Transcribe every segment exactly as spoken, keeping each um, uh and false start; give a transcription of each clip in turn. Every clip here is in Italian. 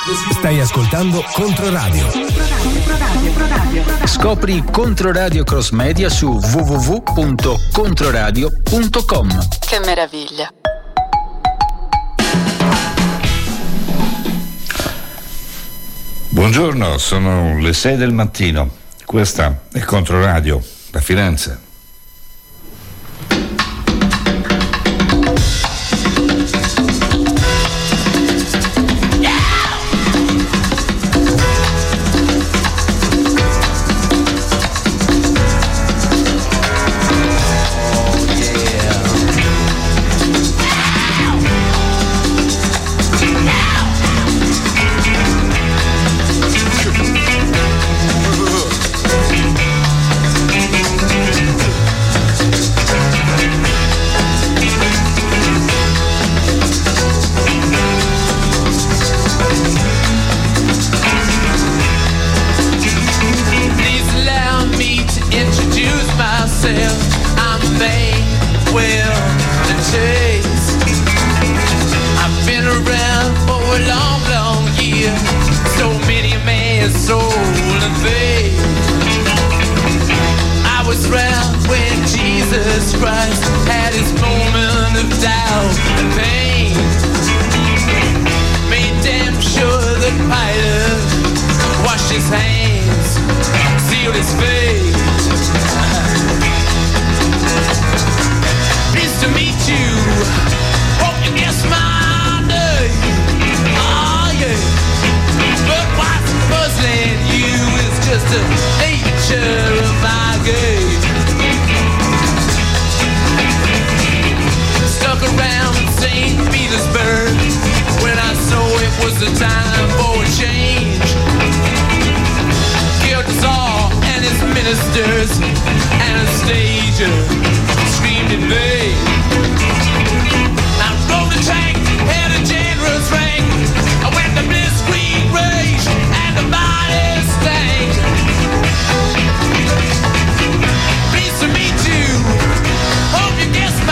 Stai ascoltando Controradio. Controradio. Controradio. Scopri Controradio Cross Media su w w w punto controradio punto com. Che meraviglia. Buongiorno, sono le sei del mattino. Questa è Controradio da Firenze.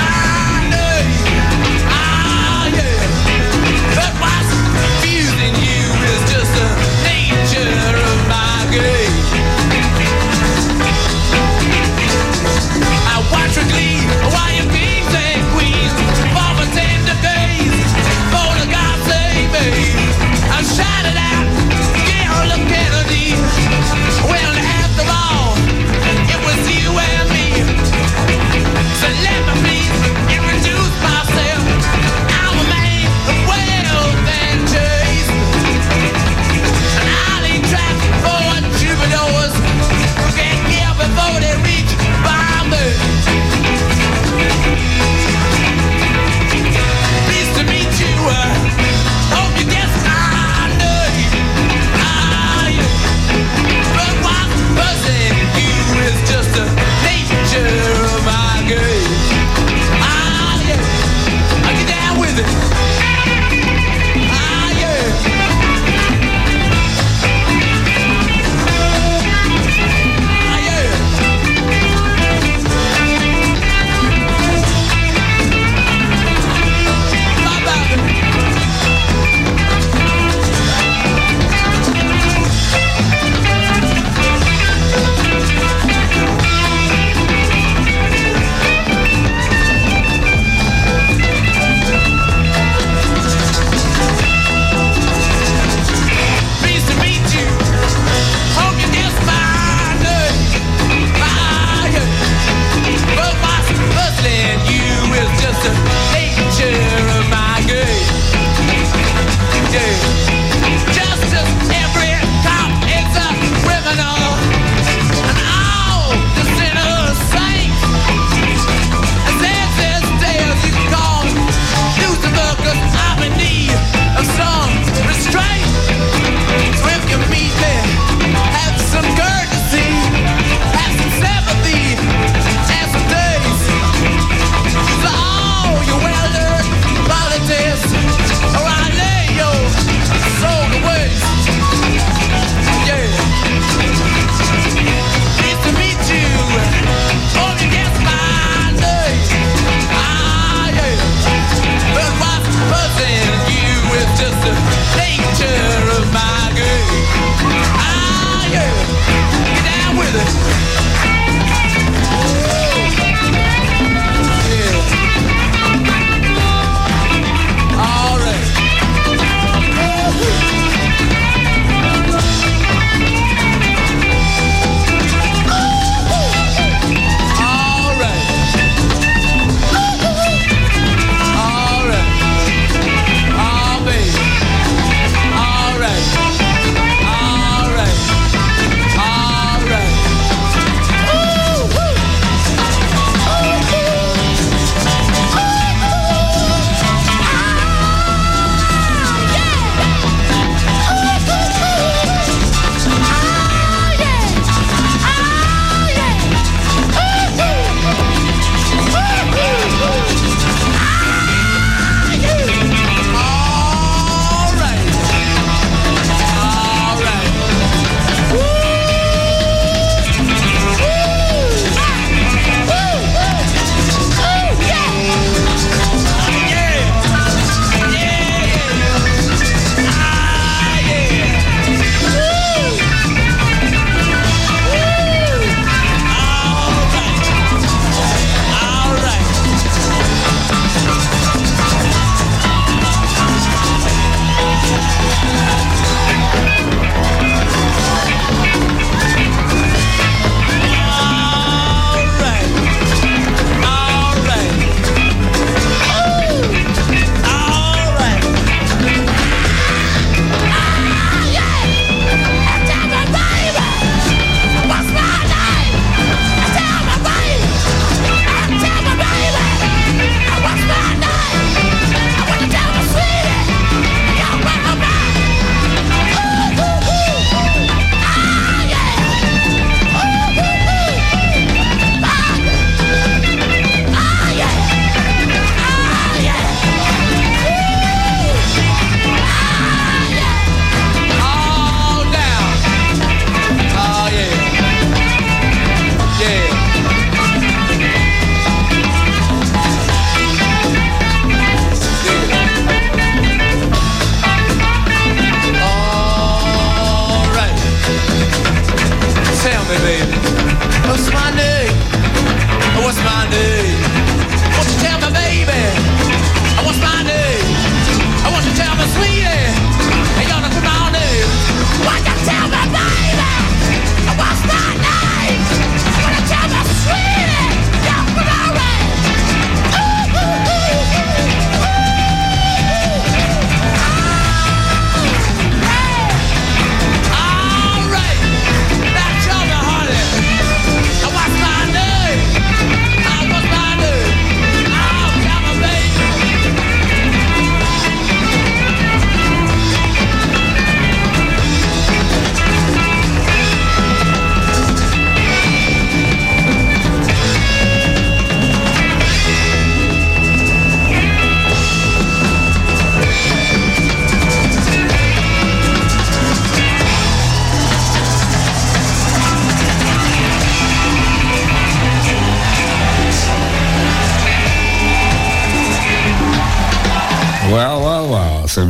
Using you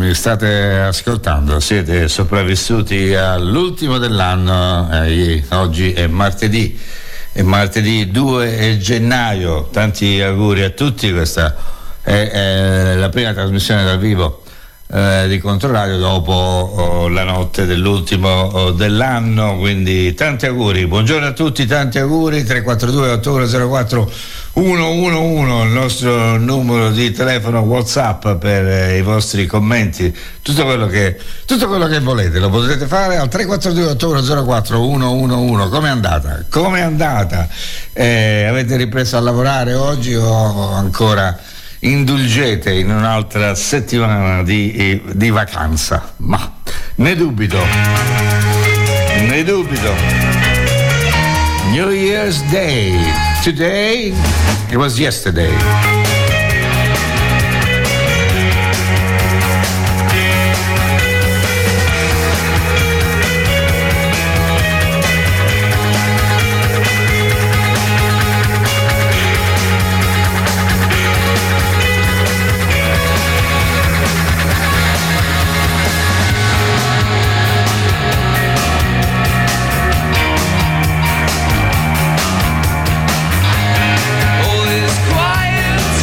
mi state ascoltando, siete sopravvissuti all'ultimo dell'anno, eh, oggi è martedì, è martedì due gennaio, tanti auguri a tutti, questa è, è la prima trasmissione dal vivo eh, di Controradio dopo oh, la notte dell'ultimo oh, dell'anno, quindi tanti auguri, buongiorno a tutti, tanti auguri. Tre quattro due otto uno zero quattro uno uno uno il nostro numero di telefono WhatsApp per eh, i vostri commenti, tutto quello che tutto quello che volete lo potete fare al tre quattro due otto uno zero quattro uno uno uno. Com'è andata? Com'è andata? Eh, avete ripreso a lavorare oggi o ancora indulgete in un'altra settimana di, di vacanza? Ma ne dubito, ne dubito. New Year's Day. Today, it was yesterday. All is quiet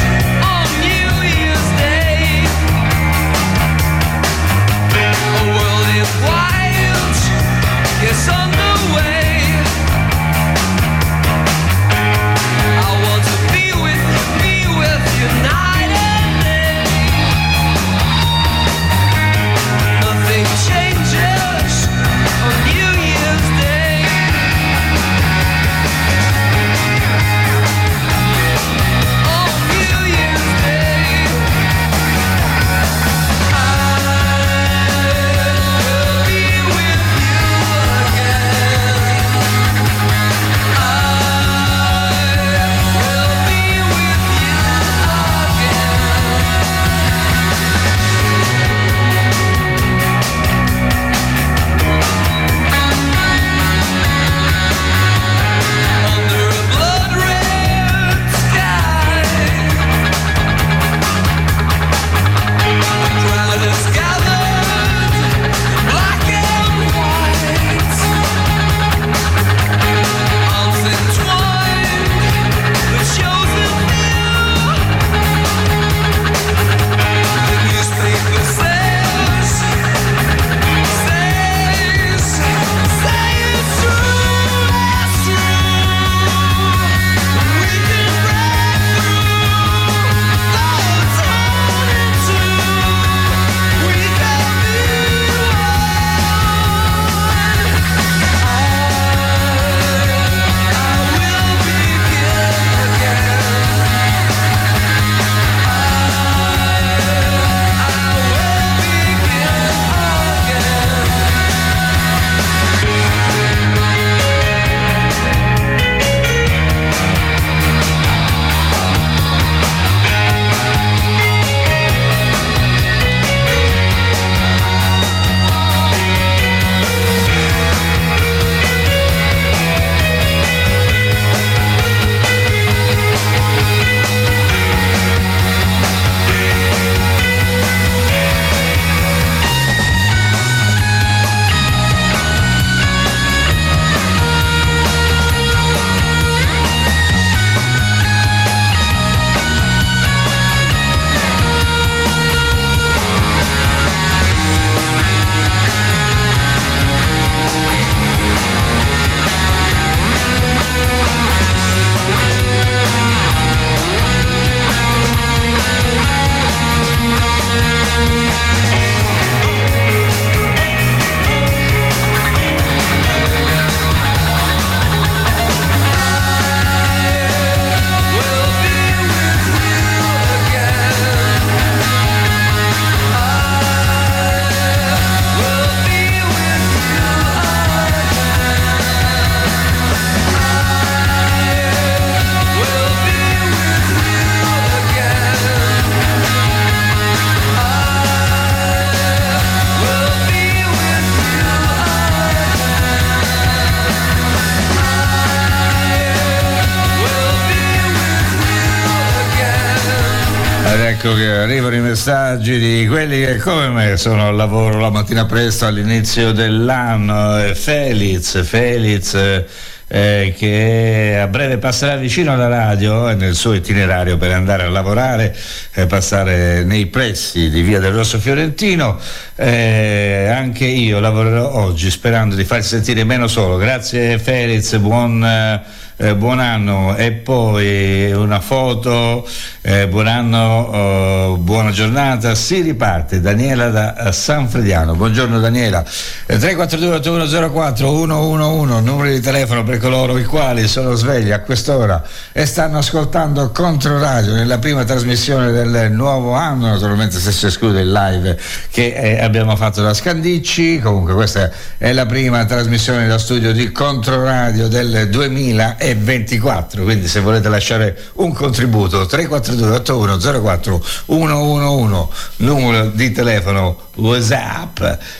ecco che arrivano i messaggi di quelli che come me sono al lavoro la mattina presto all'inizio dell'anno. Feliz, Feliz eh, che a breve passerà vicino alla radio e nel suo itinerario per andare a lavorare e passare nei pressi di Via del Rosso Fiorentino. Eh, anche io lavorerò oggi sperando di farsi sentire meno solo. Grazie Feliz, buon Eh, buon anno. E poi una foto, eh, buon anno, eh, buona giornata, si riparte. Daniela da eh, San Frediano, buongiorno Daniela. eh, tre quattro due otto uno zero quattro uno uno uno, numero di telefono per coloro i quali sono svegli a quest'ora e stanno ascoltando Controradio nella prima trasmissione del nuovo anno, naturalmente se si esclude il live che eh, abbiamo fatto da Scandicci. Comunque questa è la prima trasmissione da studio di Controradio del duemilaventiquattro, quindi se volete lasciare un contributo tre quattro due otto uno zero quattro uno uno uno, numero di telefono WhatsApp.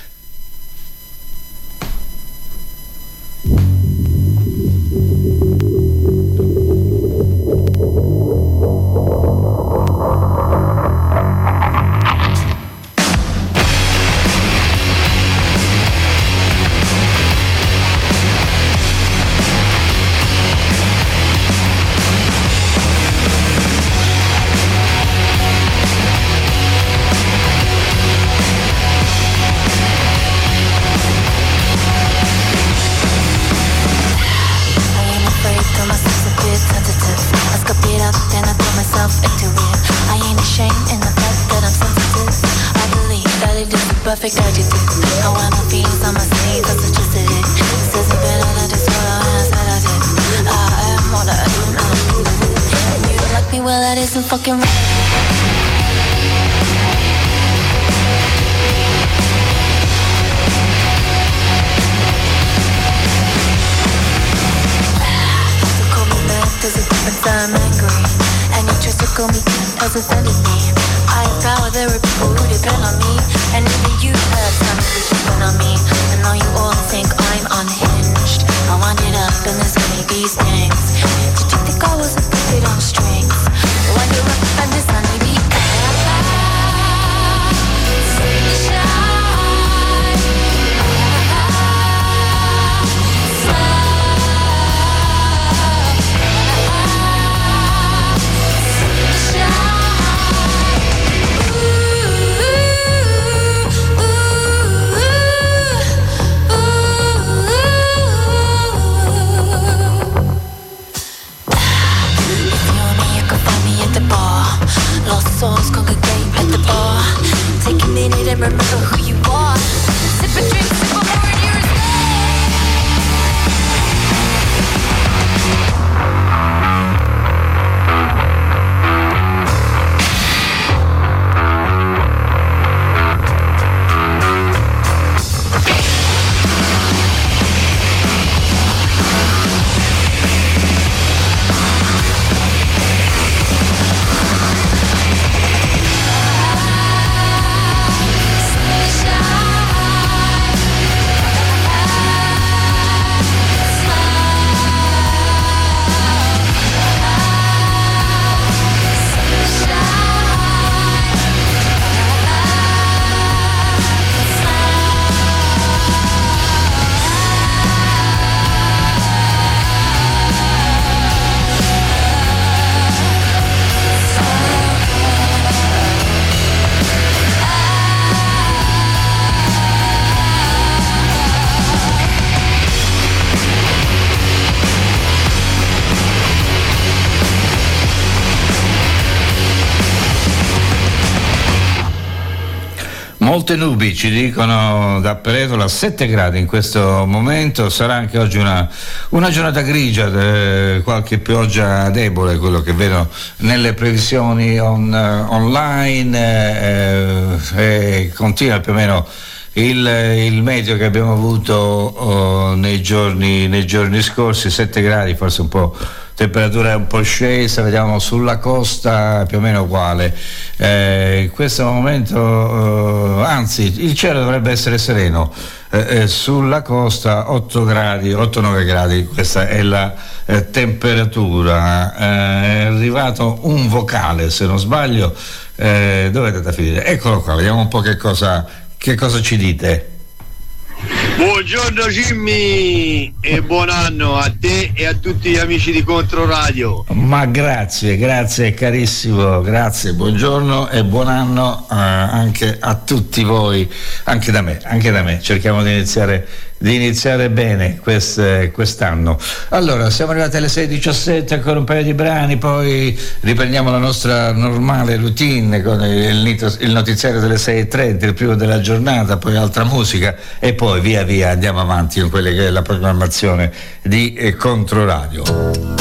Perfect adjective. How am I feeling? Some must say that's electricity. This isn't better than just what I said I did. I am what I do now. And you don't like me, well that isn't fucking right. There's a difference that I'm angry, and you just took on me has offended me. I have power, there are people who depend on me, and even you have time to depend on me. And now you all think I'm unhinged. I wind it up and there's only these things. Did you think I was a puppet on strings? When you're up and there's only the sunshine. Souls congregate at the bar. Take a minute and remember who you are. Sip a drink, sip a more and you're Molte nubi ci dicono da Peretola, sette gradi in questo momento, sarà anche oggi una, una giornata grigia, eh, qualche pioggia debole, quello che vedo nelle previsioni on, uh, online, eh, e continua più o meno il, il meteo che abbiamo avuto oh, nei, giorni, nei giorni scorsi, sette gradi, forse un po' temperatura è un po' scesa, vediamo sulla costa più o meno uguale. Eh, in questo momento, eh, anzi, il cielo dovrebbe essere sereno. Eh, eh, sulla costa otto gradi, otto nove gradi, questa è la eh, temperatura. Eh, è arrivato un vocale, se non sbaglio. Eh, dove è andata a finire? Eccolo qua, vediamo un po' che cosa, che cosa ci dite. Buongiorno Jimmy e buon anno a te e a tutti gli amici di Controradio. Ma grazie, grazie carissimo, grazie, buongiorno e buon anno eh, anche a tutti voi, anche da me, anche da me. Cerchiamo di iniziare di iniziare bene quest, quest'anno. Allora, siamo arrivati alle sei e diciassette, ancora un paio di brani, poi riprendiamo la nostra normale routine con il, il notiziario delle sei e trenta, il primo della giornata, poi altra musica e poi via via andiamo avanti con quella che è la programmazione di eh, Controradio.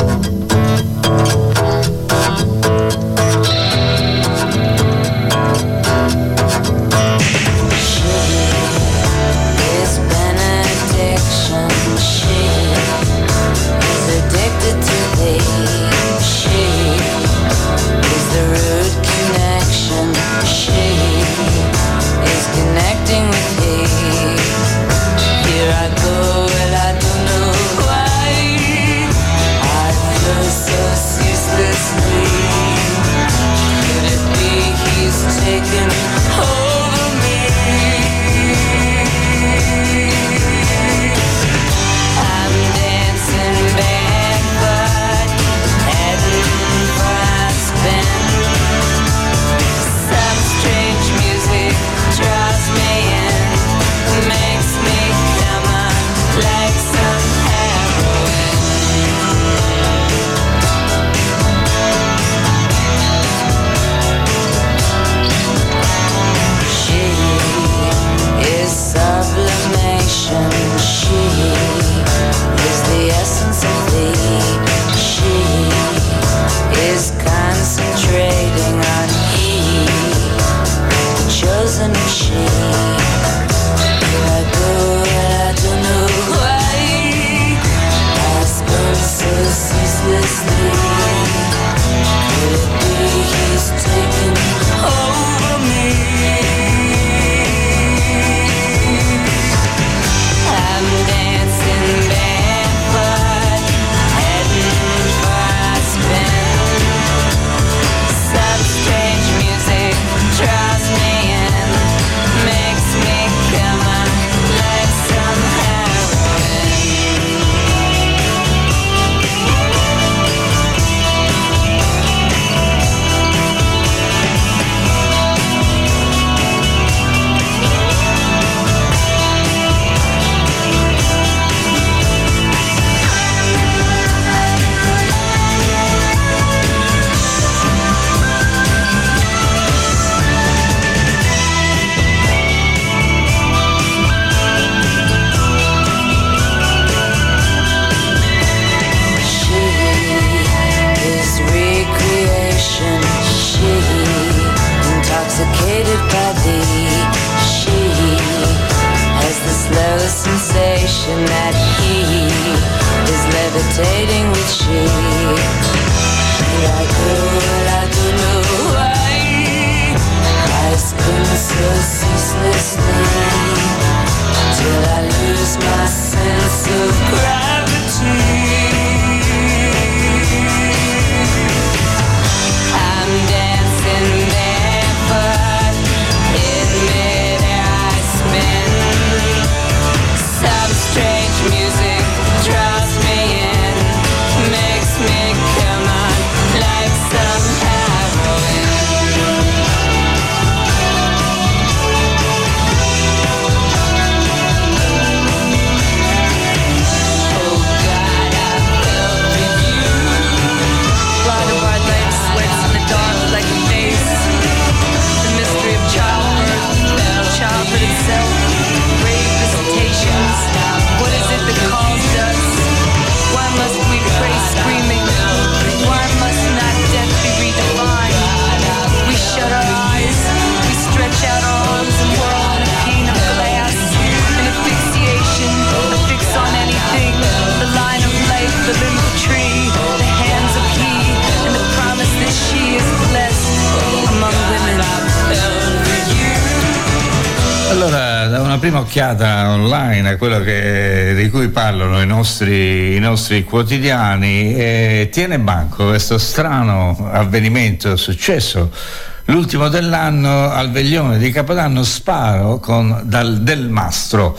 prima occhiata online a quello che, di cui parlano i nostri, i nostri quotidiani, e tiene banco questo strano avvenimento successo l'ultimo dell'anno al veglione di Capodanno. Sparo con dal, del mastro.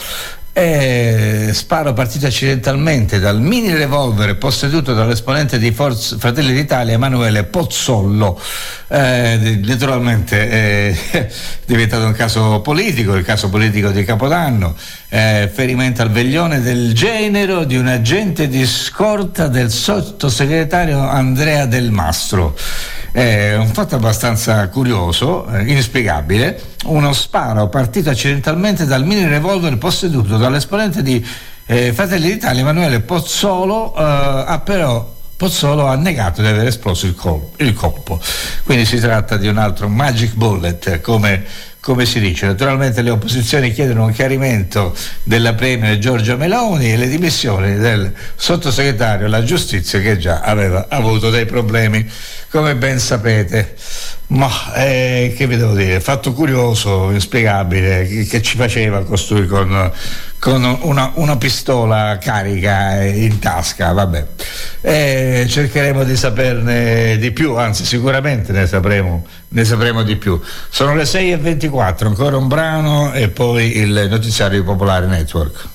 E sparo partito accidentalmente dal mini revolver posseduto dall'esponente di Forza Fratelli d'Italia Emanuele Pozzollo. Eh, naturalmente è diventato un caso politico, il caso politico di Capodanno. Eh, ferimento al veglione del genero di un agente di scorta del sottosegretario Andrea Del Mastro. È un fatto abbastanza curioso, eh, inspiegabile. Uno sparo partito accidentalmente dal mini revolver posseduto dall'esponente di eh, Fratelli d'Italia Emanuele Pozzolo, eh, ha però Pozzolo ha negato di aver esploso il, col- il colpo. Quindi si tratta di un altro magic bullet, come, come si dice. Naturalmente le opposizioni chiedono un chiarimento della premier Giorgia Meloni e le dimissioni del sottosegretario alla giustizia, che già aveva avuto dei problemi, come ben sapete. Ma eh, che vi devo dire, fatto curioso, inspiegabile, che, che ci faceva costui con, con una, una pistola carica in tasca. Vabbè, eh, cercheremo di saperne di più, anzi sicuramente ne sapremo, ne sapremo di più. Sono le sei e ventiquattro, ancora un brano e poi il notiziario di Popolare Network.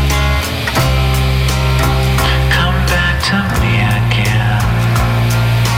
To me again.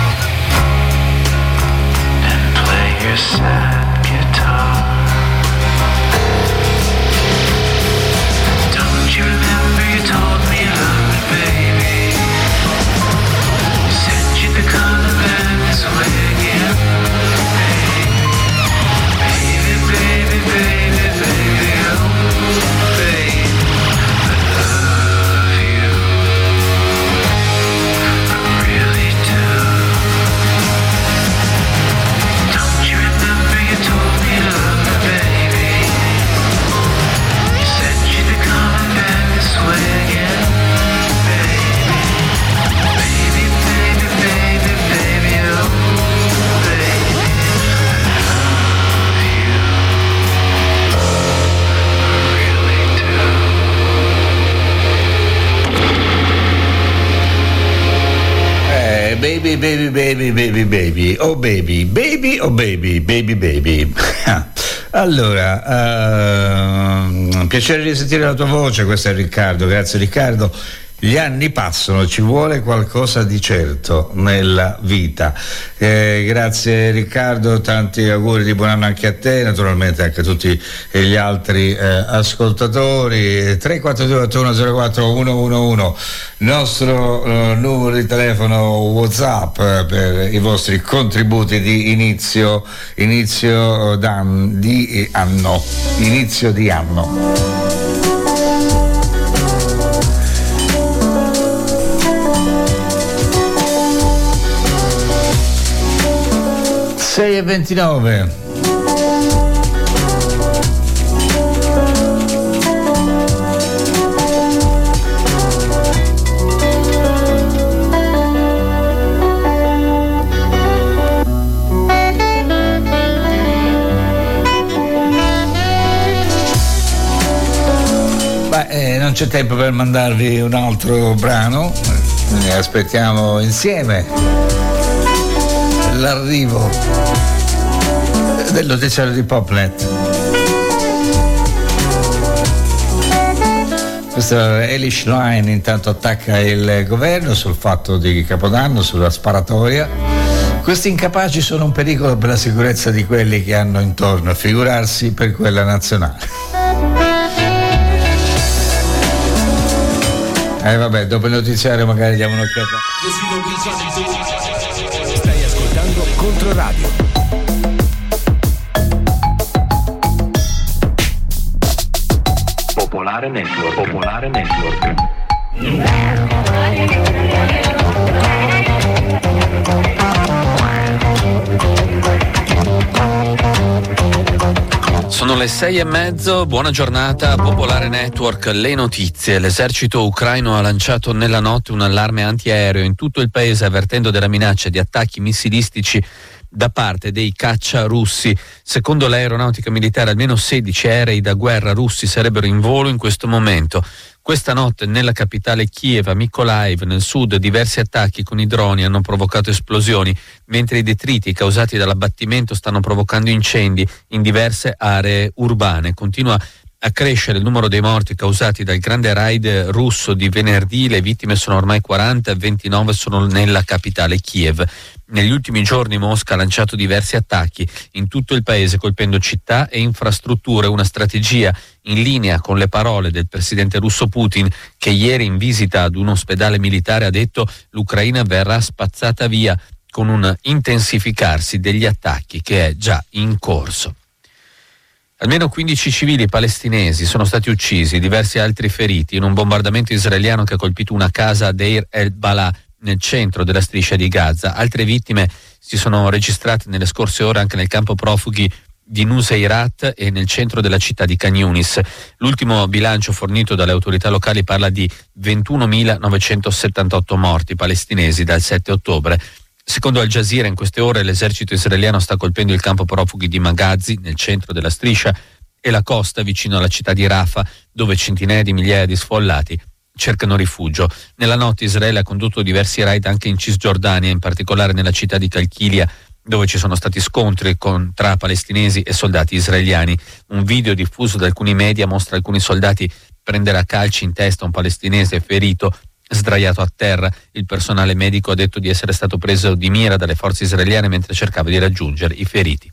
baby, baby, baby, baby, baby, oh baby, baby, oh baby, baby, baby. Allora, uh, piacere di sentire la tua voce, questo è Riccardo, grazie Riccardo. Gli anni passano, ci vuole qualcosa di certo nella vita. Eh, grazie Riccardo, tanti auguri di buon anno anche a te, naturalmente anche a tutti gli altri eh, ascoltatori. tre quattro due otto uno zero quattro uno uno uno, nostro eh, numero di telefono WhatsApp eh, per i vostri contributi di inizio, inizio d'an, di anno, inizio di anno. sei e ventinove. Beh, eh, non c'è tempo per mandarvi un altro brano, ne aspettiamo insieme l'arrivo del notiziario di Popnet. Questo è Elish Line, intanto attacca il governo sul fatto di Capodanno, sulla sparatoria. Questi incapaci sono un pericolo per la sicurezza di quelli che hanno intorno, a figurarsi per quella nazionale. Eh vabbè, dopo il notiziario magari diamo un'occhiata. Stai ascoltando Controradio. Popolare Network. Popolare Network. Sono le sei e mezzo, buona giornata, Popolare Network, le notizie. L'esercito ucraino ha lanciato nella notte un allarme antiaereo in tutto il paese avvertendo della minaccia di attacchi missilistici da parte dei caccia russi. Secondo l'aeronautica militare almeno sedici aerei da guerra russi sarebbero in volo in questo momento. Questa notte nella capitale Kiev, a Mykolaiv, nel sud, diversi attacchi con i droni hanno provocato esplosioni, mentre i detriti causati dall'abbattimento stanno provocando incendi in diverse aree urbane. Continua a crescere il numero dei morti causati dal grande raid russo di venerdì, le vittime sono ormai quaranta, ventinove sono nella capitale Kiev. Negli ultimi giorni Mosca ha lanciato diversi attacchi in tutto il paese colpendo città e infrastrutture, una strategia in linea con le parole del presidente russo Putin, che ieri in visita ad un ospedale militare ha detto l'Ucraina verrà spazzata via con un intensificarsi degli attacchi che è già in corso. Almeno quindici civili palestinesi sono stati uccisi, diversi altri feriti in un bombardamento israeliano che ha colpito una casa a Deir el-Balah nel centro della striscia di Gaza. Altre vittime si sono registrate nelle scorse ore anche nel campo profughi di Nuseirat e nel centro della città di Khan Yunis. L'ultimo bilancio fornito dalle autorità locali parla di ventunomilanovecentossettantotto morti palestinesi dal sette ottobre. Secondo Al Jazeera, in queste ore l'esercito israeliano sta colpendo il campo profughi di Maghazi nel centro della striscia e la costa vicino alla città di Rafah, dove centinaia di migliaia di sfollati cercano rifugio. Nella notte Israele ha condotto diversi raid anche in Cisgiordania, in particolare nella città di Kalkilia, dove ci sono stati scontri con, tra palestinesi e soldati israeliani. Un video diffuso da alcuni media mostra alcuni soldati prendere a calci in testa un palestinese ferito sdraiato a terra. Il personale medico ha detto di essere stato preso di mira dalle forze israeliane mentre cercava di raggiungere i feriti.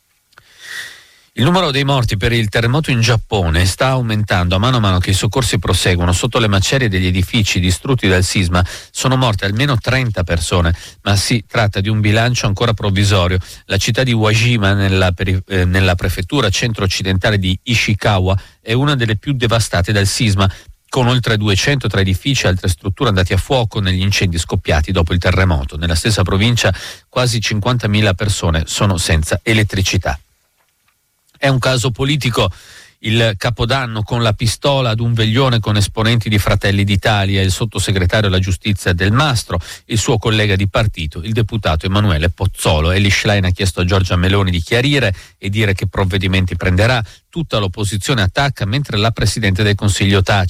Il numero dei morti per il terremoto in Giappone sta aumentando a mano a mano che i soccorsi proseguono. Sotto le macerie degli edifici distrutti dal sisma sono morte almeno trenta persone, ma si tratta di un bilancio ancora provvisorio. La città di Wajima, nella, eh, nella prefettura centro-occidentale di Ishikawa, è una delle più devastate dal sisma, con oltre duecento tra edifici e altre strutture andati a fuoco negli incendi scoppiati dopo il terremoto. Nella stessa provincia quasi cinquantamila persone sono senza elettricità. È un caso politico il Capodanno con la pistola ad un veglione con esponenti di Fratelli d'Italia, il sottosegretario alla giustizia Del Mastro, il suo collega di partito, il deputato Emanuele Pozzolo. Elish Line ha chiesto a Giorgia Meloni di chiarire e dire che provvedimenti prenderà. Tutta l'opposizione attacca mentre la Presidente del Consiglio tace.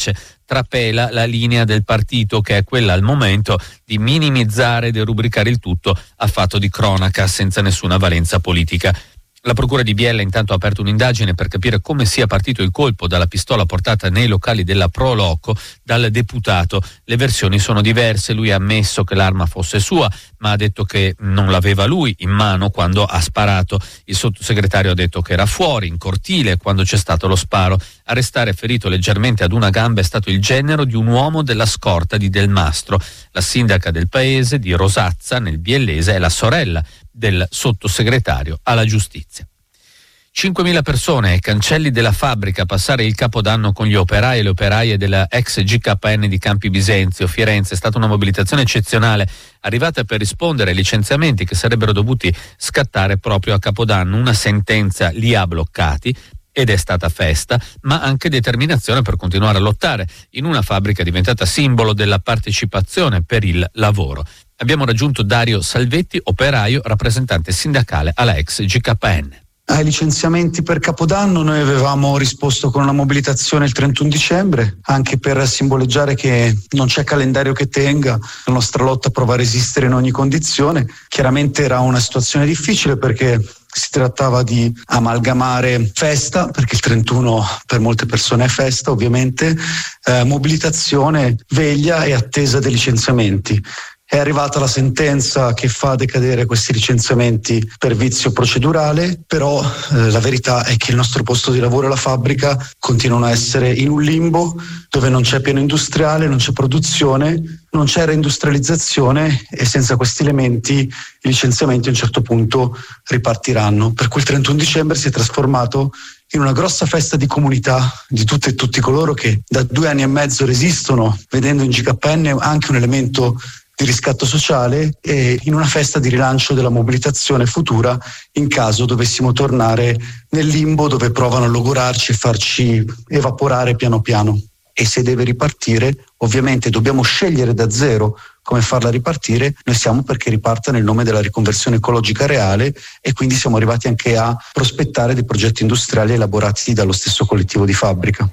trapela la linea del partito, che è quella al momento di minimizzare e derubricare il tutto a fatto di cronaca senza nessuna valenza politica. La procura di Biella intanto ha aperto un'indagine per capire come sia partito il colpo dalla pistola portata nei locali della Pro Loco dal deputato. Le versioni sono diverse, lui ha ammesso che l'arma fosse sua, ma ha detto che non l'aveva lui in mano quando ha sparato. Il sottosegretario ha detto che era fuori, in cortile, quando c'è stato lo sparo. A restare ferito leggermente ad una gamba è stato il genero di un uomo della scorta di Del Mastro. La sindaca del paese, di Rosazza, nel Biellese, è la sorella del sottosegretario alla giustizia. cinquemila persone ai cancelli della fabbrica a passare il Capodanno con gli operai e le operaie della ex G K N di Campi Bisenzio, Firenze. È stata una mobilitazione eccezionale, arrivata per rispondere ai licenziamenti che sarebbero dovuti scattare proprio a Capodanno. Una sentenza li ha bloccati ed è stata festa, ma anche determinazione per continuare a lottare in una fabbrica diventata simbolo della partecipazione per il lavoro. Abbiamo raggiunto Dario Salvetti, operaio, rappresentante sindacale alla ex G K N. Ai licenziamenti per Capodanno noi avevamo risposto con una mobilitazione il trentuno dicembre, anche per simboleggiare che non c'è calendario che tenga, la nostra lotta prova a resistere in ogni condizione. Chiaramente era una situazione difficile perché si trattava di amalgamare festa, perché il trentuno per molte persone è festa ovviamente, eh, mobilitazione, veglia e attesa dei licenziamenti. È arrivata la sentenza che fa decadere questi licenziamenti per vizio procedurale, però eh, la verità è che il nostro posto di lavoro e la fabbrica continuano a essere in un limbo dove non c'è piano industriale, non c'è produzione, non c'è reindustrializzazione e senza questi elementi i licenziamenti a un certo punto ripartiranno. Per cui il trentuno dicembre si è trasformato in una grossa festa di comunità di tutte e tutti coloro che da due anni e mezzo resistono, vedendo in G K N anche un elemento di riscatto sociale e in una festa di rilancio della mobilitazione futura in caso dovessimo tornare nel limbo dove provano a logorarci e farci evaporare piano piano. E se deve ripartire, ovviamente dobbiamo scegliere da zero come farla ripartire. Noi siamo perché riparta nel nome della riconversione ecologica reale e quindi siamo arrivati anche a prospettare dei progetti industriali elaborati dallo stesso collettivo di fabbrica.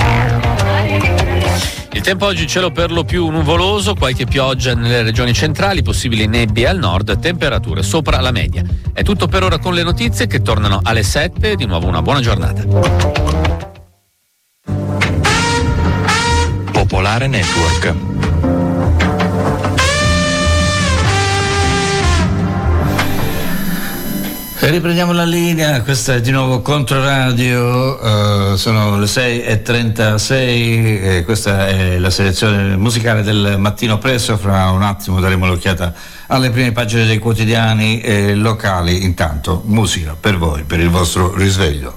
Il tempo oggi cielo per lo più nuvoloso, qualche pioggia nelle regioni centrali, possibili nebbie al nord, temperature sopra la media. È tutto per ora con le notizie che tornano alle sette, di nuovo una buona giornata. Popolare Network. E riprendiamo la linea, questa è di nuovo Controradio, uh, sono le sei e trentasei e questa è la selezione musicale del mattino presto. Fra un attimo daremo l'occhiata alle prime pagine dei quotidiani eh, locali. Intanto musica per voi, per il vostro risveglio.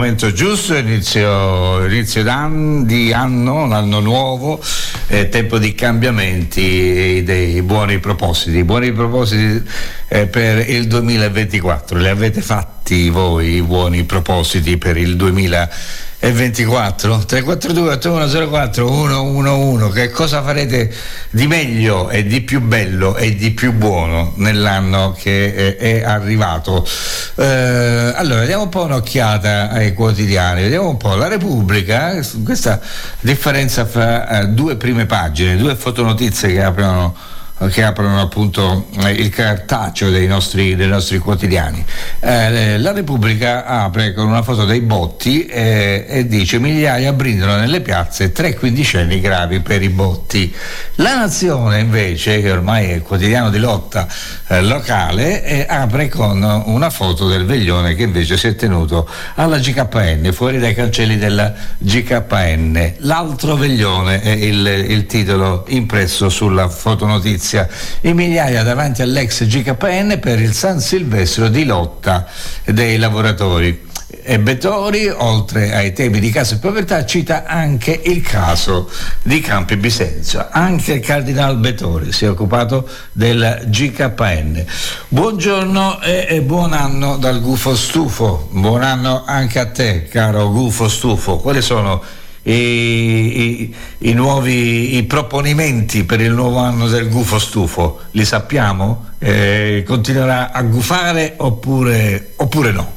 momento giusto, inizio, inizio d'anno, di anno, un anno nuovo, è tempo di cambiamenti e dei buoni propositi. Buoni propositi eh, per il duemilaventiquattro. Li avete fatti voi i buoni propositi per il duemilaventiquattro? tre quattro due otto uno zero quattro uno uno uno. Che cosa farete di meglio e di più bello e di più buono nell'anno che è, è arrivato? Eh, allora, vediamo un po' un'occhiata ai quotidiani, vediamo un po' la Repubblica, questa differenza fra eh, due prime pagine, due fotonotizie che aprono che aprono appunto eh, il cartaceo dei nostri, dei nostri quotidiani. Eh, la Repubblica apre con una foto dei botti eh, e dice: migliaia brindano nelle piazze, tre quindicenni gravi per i botti. La Nazione invece, che ormai è il quotidiano di lotta eh, locale, eh, apre con una foto del veglione che invece si è tenuto alla G K N, fuori dai cancelli della G K N. L'altro veglione è il, il titolo impresso sulla fotonotizia. In migliaia davanti all'ex G K N per il San Silvestro di lotta dei lavoratori. E Bettori, oltre ai temi di casa e povertà, cita anche il caso di Campi Bisenzio. Anche il Cardinal Bettori si è occupato del G K N. Buongiorno e, e buon anno dal Gufo Stufo. Buon anno anche a te, caro Gufo Stufo. Quali sono I, i, i nuovi i proponimenti per il nuovo anno del Gufo Stufo? Li sappiamo? Eh, continuerà a gufare oppure, oppure no?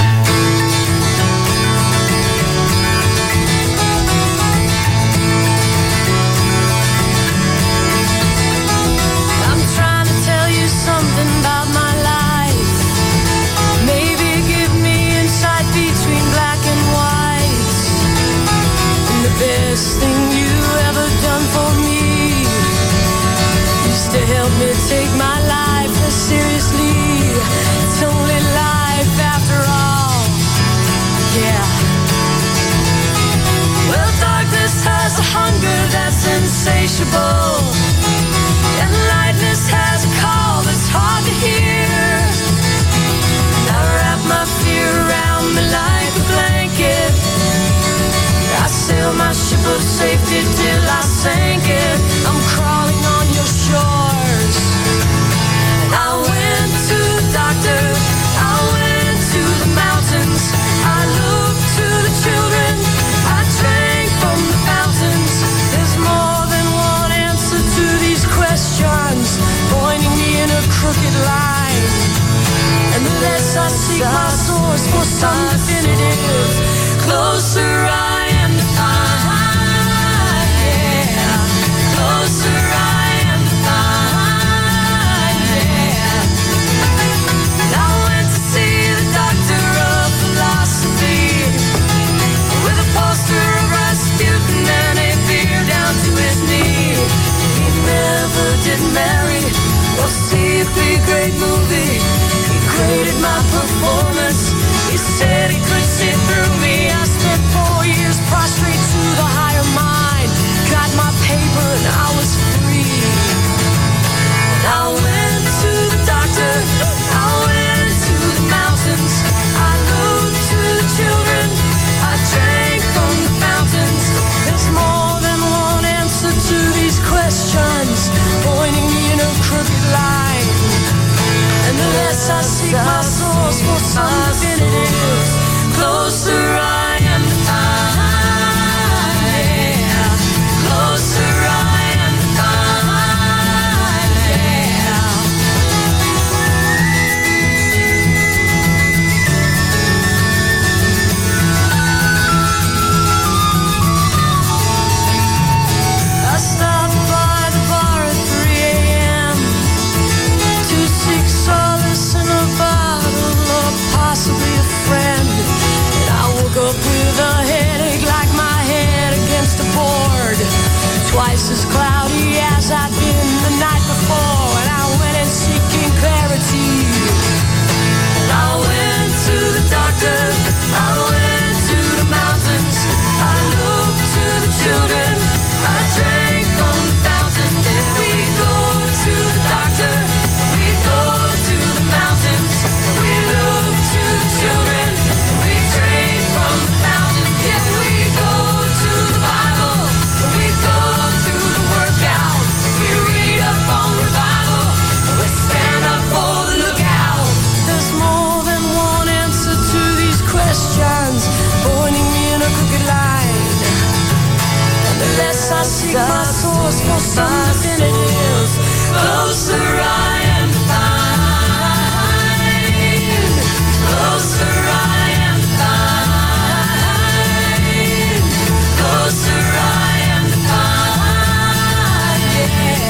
Insatiable, and lightness has a call that's hard to hear. I wrap my fear around me like a blanket. I sail my ship of safety till I sink it. I'm crawling on your shores. I went to the doctor, I went to the mountains, I looked to the children, I drank from the fountains. There's more to these questions, pointing me in a crooked line. And the less I seek my source for some definitive, closer I am to find, yeah. Closer I am to find, yeah. And I went to see the doctor of philosophy with a poster of Rasputin and a beer down to his knee. Never did marry or see a big great movie. He graded my performance. He said he could see through me. I spent four years prostrate to the higher mind. Got my paper and I was free. And I went to the doctor, I went to the mountains, I looked to the children, I drank from the fountains. There's more than one answer to these questions, pointing me in a crooked line. And the less I seek my source for some definitive, closer I am to find, yeah. Closer I am to find, yeah. I stopped by the bar at three a.m. to seek solace in a bar I seek my source for something it is. Closer I am find. Closer I am find. Closer I am find.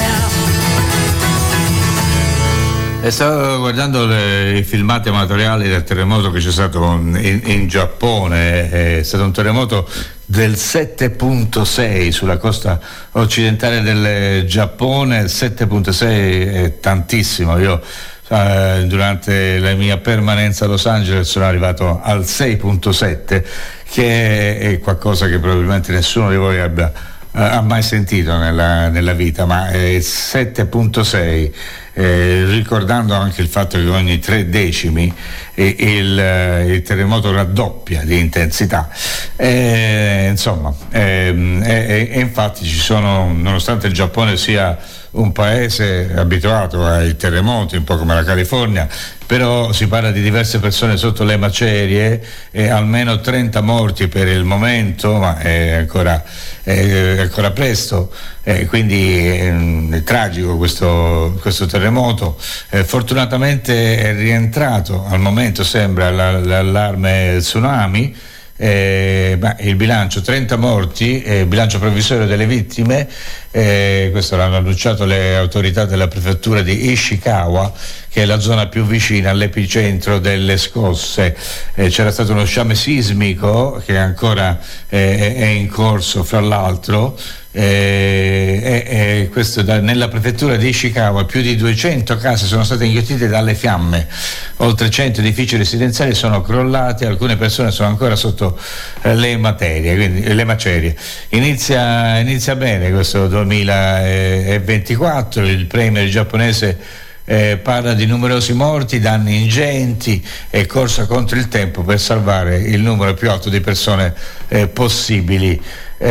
Yeah. E stavo guardando le, i filmati amatoriali del terremoto che c'è stato in, in Giappone. È stato un terremoto del sette virgola sei sulla costa occidentale del Giappone. sette virgola sei è tantissimo. Io eh, durante la mia permanenza a Los Angeles sono arrivato al sei virgola sette, che è qualcosa che probabilmente nessuno di voi abbia ha mai sentito nella, nella vita, ma è sette virgola sei, eh, ricordando anche il fatto che ogni tre decimi eh, il, il terremoto raddoppia di intensità. Eh, insomma, eh, eh, e infatti ci sono, nonostante il Giappone sia un paese abituato ai terremoti, un po' come la California, però si parla di diverse persone sotto le macerie e almeno trenta morti per il momento, ma è ancora, è ancora presto, eh, quindi è, è tragico questo, questo terremoto. Eh, fortunatamente è rientrato, al momento sembra, la, l'allarme tsunami. Eh, beh, il bilancio trenta morti, eh, bilancio provvisorio delle vittime, eh, questo l'hanno annunciato le autorità della prefettura di Ishikawa, che è la zona più vicina all'epicentro delle scosse. Eh, c'era stato uno sciame sismico che ancora eh, è in corso, fra l'altro. Eh, eh, eh, questo da, nella prefettura di Ishikawa più di duecento case sono state inghiottite dalle fiamme, oltre cento edifici residenziali sono crollati, alcune persone sono ancora sotto eh, le materie, quindi le macerie. Inizia, inizia bene questo duemilaventiquattro, il premier giapponese Eh, parla di numerosi morti, danni ingenti e corsa contro il tempo per salvare il numero più alto di persone eh, possibili.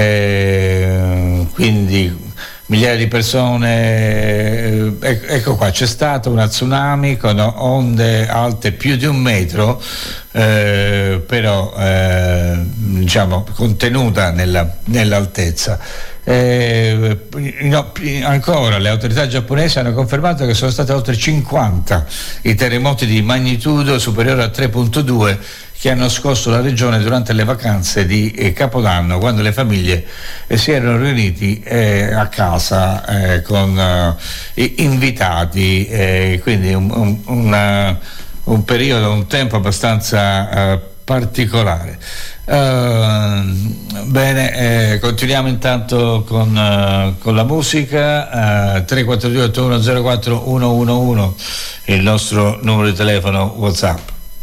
Eh, quindi migliaia di persone, eh, ecco qua, c'è stato una tsunami con onde alte più di un metro, eh, però eh, diciamo contenuta nella, nell'altezza. Eh, no, ancora le autorità giapponesi hanno confermato che sono state oltre cinquanta i terremoti di magnitudo superiore a tre virgola due che hanno scosso la regione durante le vacanze di eh, Capodanno, quando le famiglie eh, si erano riuniti eh, a casa eh, con eh, invitati, eh, quindi un, un, una, un periodo, un tempo abbastanza eh, particolare. Uh, bene, eh, continuiamo intanto con, uh, con la musica. uh, tre quattro due otto uno zero quattro uno uno uno il nostro numero di telefono WhatsApp.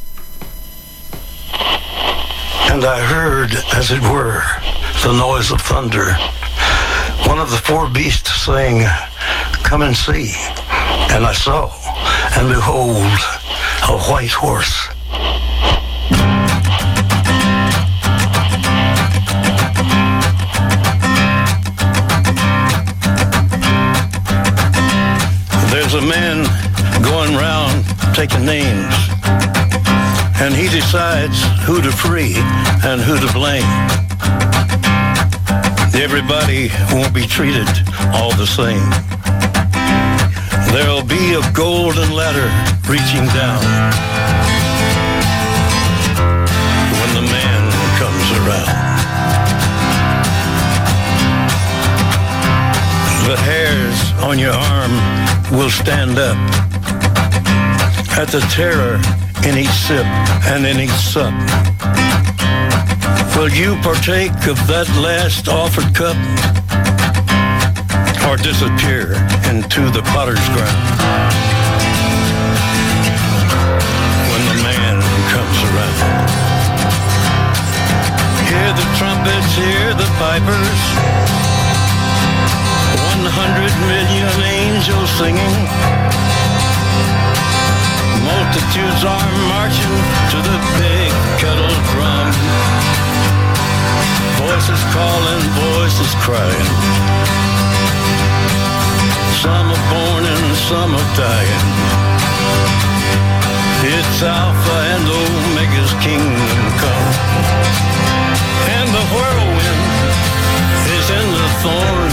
And I heard, as it were, the noise of thunder. One of the four beasts saying, "Come and see." And I saw, and behold, a white horse. There's a man going round taking names, and he decides who to free and who to blame. Everybody won't be treated all the same. There'll be a golden ladder reaching down when the man comes around. The hairs on your arm will stand up at the terror in each sip and in each sup. Will you partake of that last offered cup, or disappear into the potter's ground when the man comes around? Hear the trumpets, hear the pipers, one hundred million angels singing. Multitudes are marching to the big kettle drum. Voices calling, voices crying. Some are born and some are dying. It's Alpha and Omega's kingdom come. And the whirlwind is in the thorn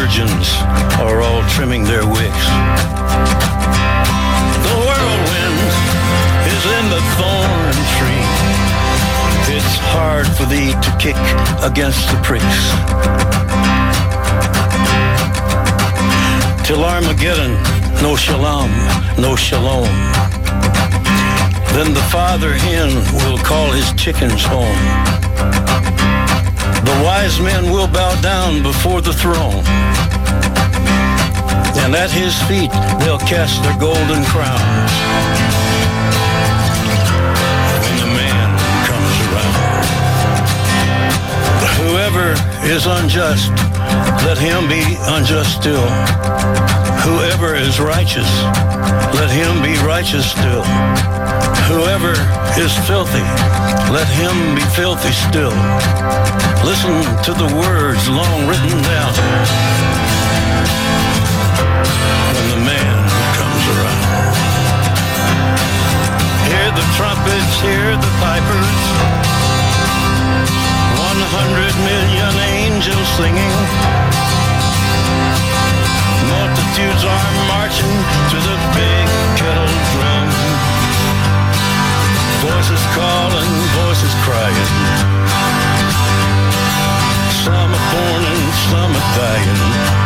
virgins are all trimming their wicks. The whirlwind is in the thorn tree. It's hard for thee to kick against the pricks. Till Armageddon, no shalom, no shalom. Then the father hen will call his chickens home. The wise men will bow down before the throne, and at his feet they'll cast their golden crowns. When the man comes around, whoever is unjust, let him be unjust still. Whoever is righteous, let him be righteous still. Whoever is filthy, let him be filthy still. Listen to the words long written down. When the man comes around, hear the trumpets, hear the pipers. One hundred million angels singing. Multitudes are marching to the big kettle drum. Voices calling, voices crying. Some are born and some are dying.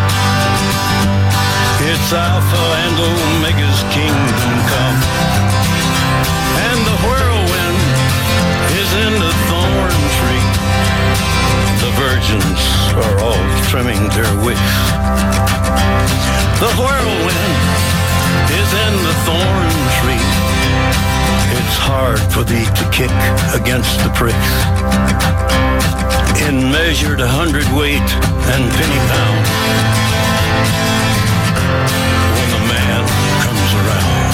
It's Alpha and Omega's kingdom come. And the whirlwind is in the thorn tree. The virgins are all trimming their wicks. The whirlwind is in the thorn tree. It's hard for thee to kick against the pricks. In measured hundredweight and penny pound. When the man comes around.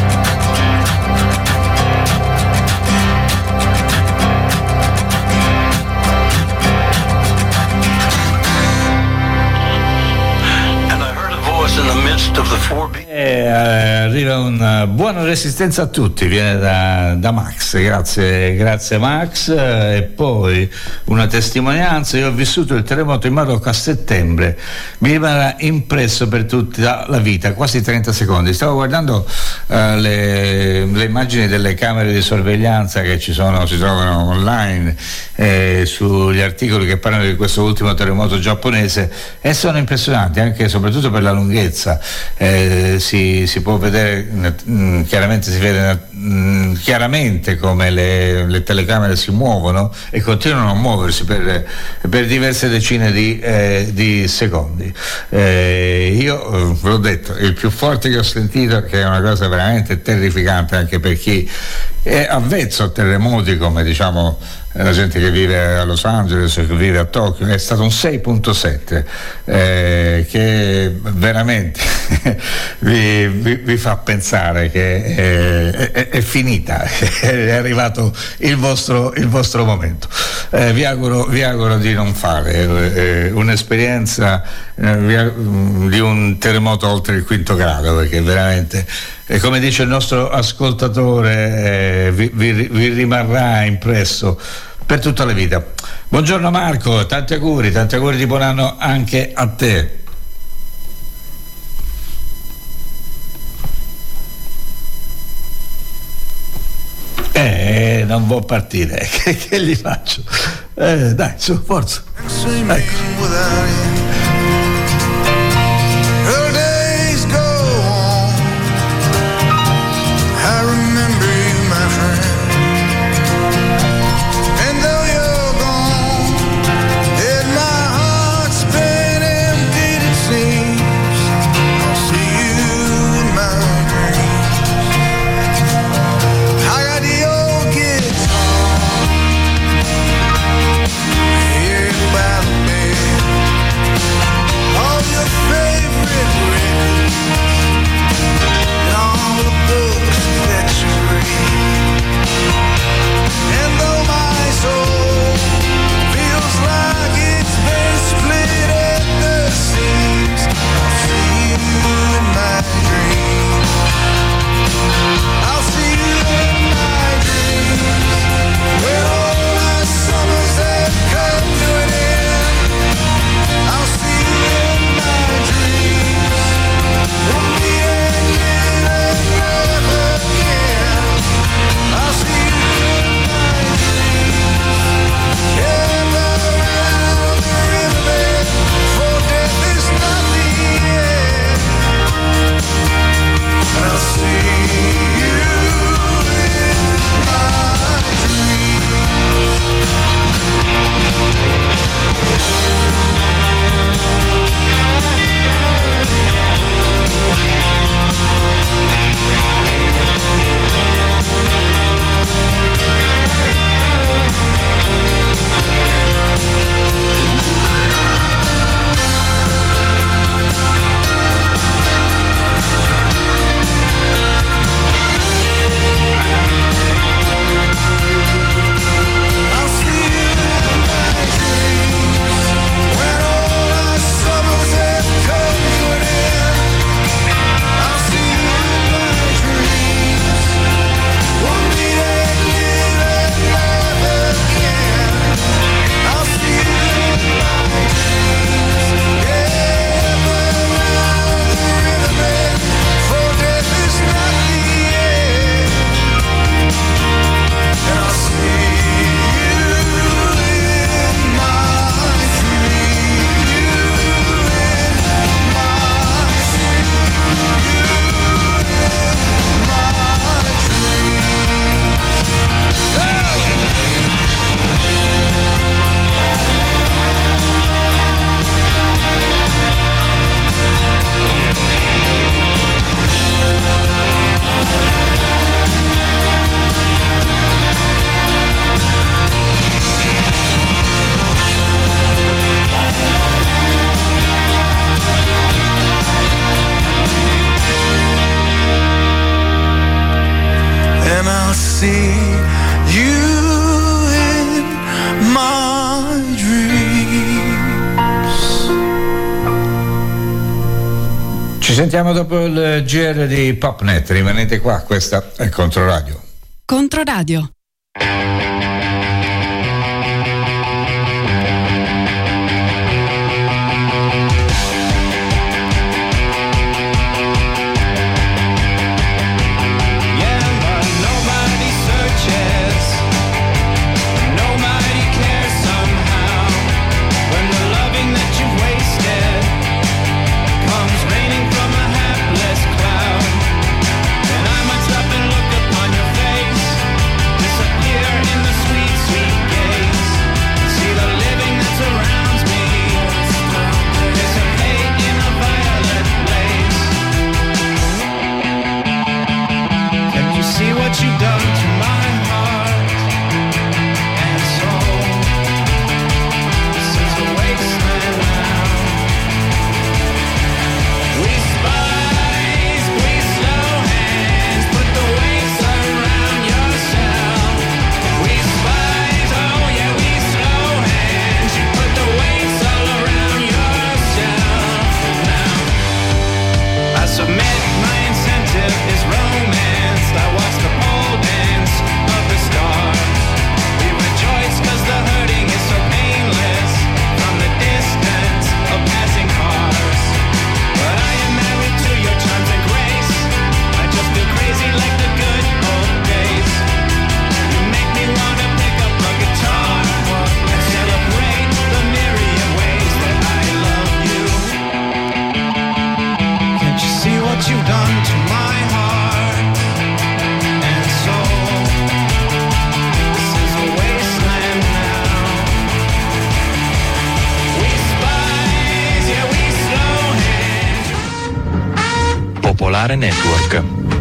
In the midst of the four beasts. E arriva una buona resistenza a tutti, viene da, da Max, grazie, grazie Max. E poi una testimonianza: io ho vissuto il terremoto in Marocco a settembre, mi rimarrà impresso per tutta la vita, quasi trenta secondi. Stavo guardando uh, le, le immagini delle camere di sorveglianza che ci sono, si trovano online, eh, sugli articoli che parlano di questo ultimo terremoto giapponese, e sono impressionanti anche e soprattutto per la lunghezza. Eh, si, si può vedere mh, chiaramente si vede mh, chiaramente come le, le telecamere si muovono e continuano a muoversi per, per diverse decine di, eh, di secondi. Eh, io eh, ve l'ho detto, il più forte che ho sentito, che è una cosa veramente terrificante anche per chi è avvezzo a terremoti, come diciamo la gente che vive a Los Angeles, che vive a Tokyo, è stato un sei virgola sette, eh, che veramente vi, vi, vi fa pensare che è, è, è finita, è arrivato il vostro, il vostro momento. Eh, vi, auguro, vi auguro di non fare eh, un'esperienza eh, di un terremoto oltre il quinto grado, perché veramente, e come dice il nostro ascoltatore, eh, vi, vi, vi rimarrà impresso per tutta la vita. Buongiorno Marco, tanti auguri, tanti auguri di buon anno anche a te. Eh, non può partire, che, che gli faccio? Eh, dai, su, forza. Ecco. By the bed Ci sentiamo dopo il G R di Popnet, rimanete qua, questa è Controradio. Controradio. Popolare Network.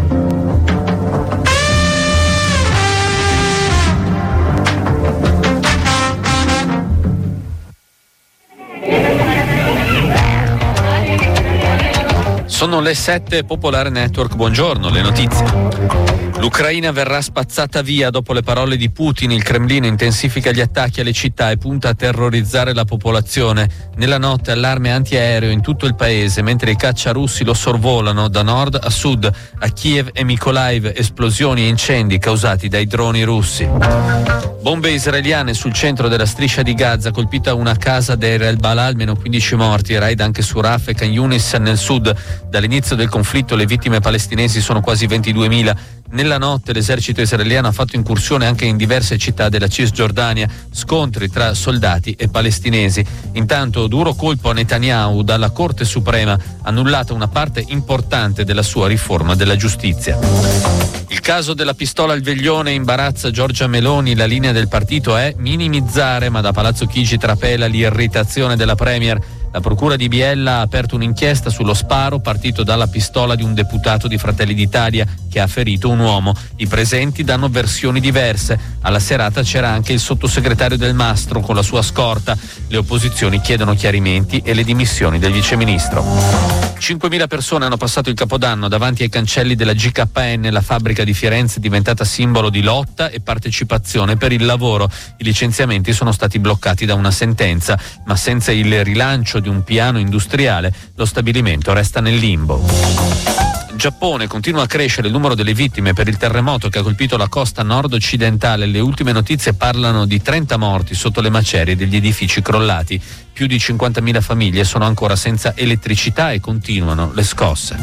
Sono le sette, Popolare Network, buongiorno, le notizie. L'Ucraina verrà spazzata via dopo le parole di Putin. Il Cremlino intensifica gli attacchi alle città e punta a terrorizzare la popolazione. Nella notte allarme antiaereo in tutto il paese, mentre i caccia russi lo sorvolano da nord a sud. A Kiev e Mykolaiv esplosioni e incendi causati dai droni russi. Bombe israeliane sul centro della striscia di Gaza, colpita una casa Deir el-Balà, almeno quindici morti, raid anche su Rafah e Khan Yunis nel sud. Dall'inizio del conflitto le vittime palestinesi sono quasi ventiduemila. Nella notte l'esercito israeliano ha fatto incursione anche in diverse città della Cisgiordania, scontri tra soldati e palestinesi. Intanto duro colpo a Netanyahu, dalla Corte Suprema annullata una parte importante della sua riforma della giustizia. Il caso della pistola al veglione imbarazza Giorgia Meloni, la linea del partito è minimizzare, ma da Palazzo Chigi trapela l'irritazione della Premier. La procura di Biella ha aperto un'inchiesta sullo sparo partito dalla pistola di un deputato di Fratelli d'Italia che ha ferito un uomo. I presenti danno versioni diverse. Alla serata c'era anche il sottosegretario Del Mastro con la sua scorta. Le opposizioni chiedono chiarimenti e le dimissioni del viceministro. cinquemila persone hanno passato il Capodanno davanti ai cancelli della G K N, la fabbrica di Firenze diventata simbolo di lotta e partecipazione per il lavoro. I licenziamenti sono stati bloccati da una sentenza, ma senza il rilancio di un piano industriale lo stabilimento resta nel limbo. Giappone, continua a crescere il numero delle vittime per il terremoto che ha colpito la costa nord-occidentale. Le ultime notizie parlano di trenta morti sotto le macerie degli edifici crollati. Più di cinquantamila famiglie sono ancora senza elettricità e continuano le scosse.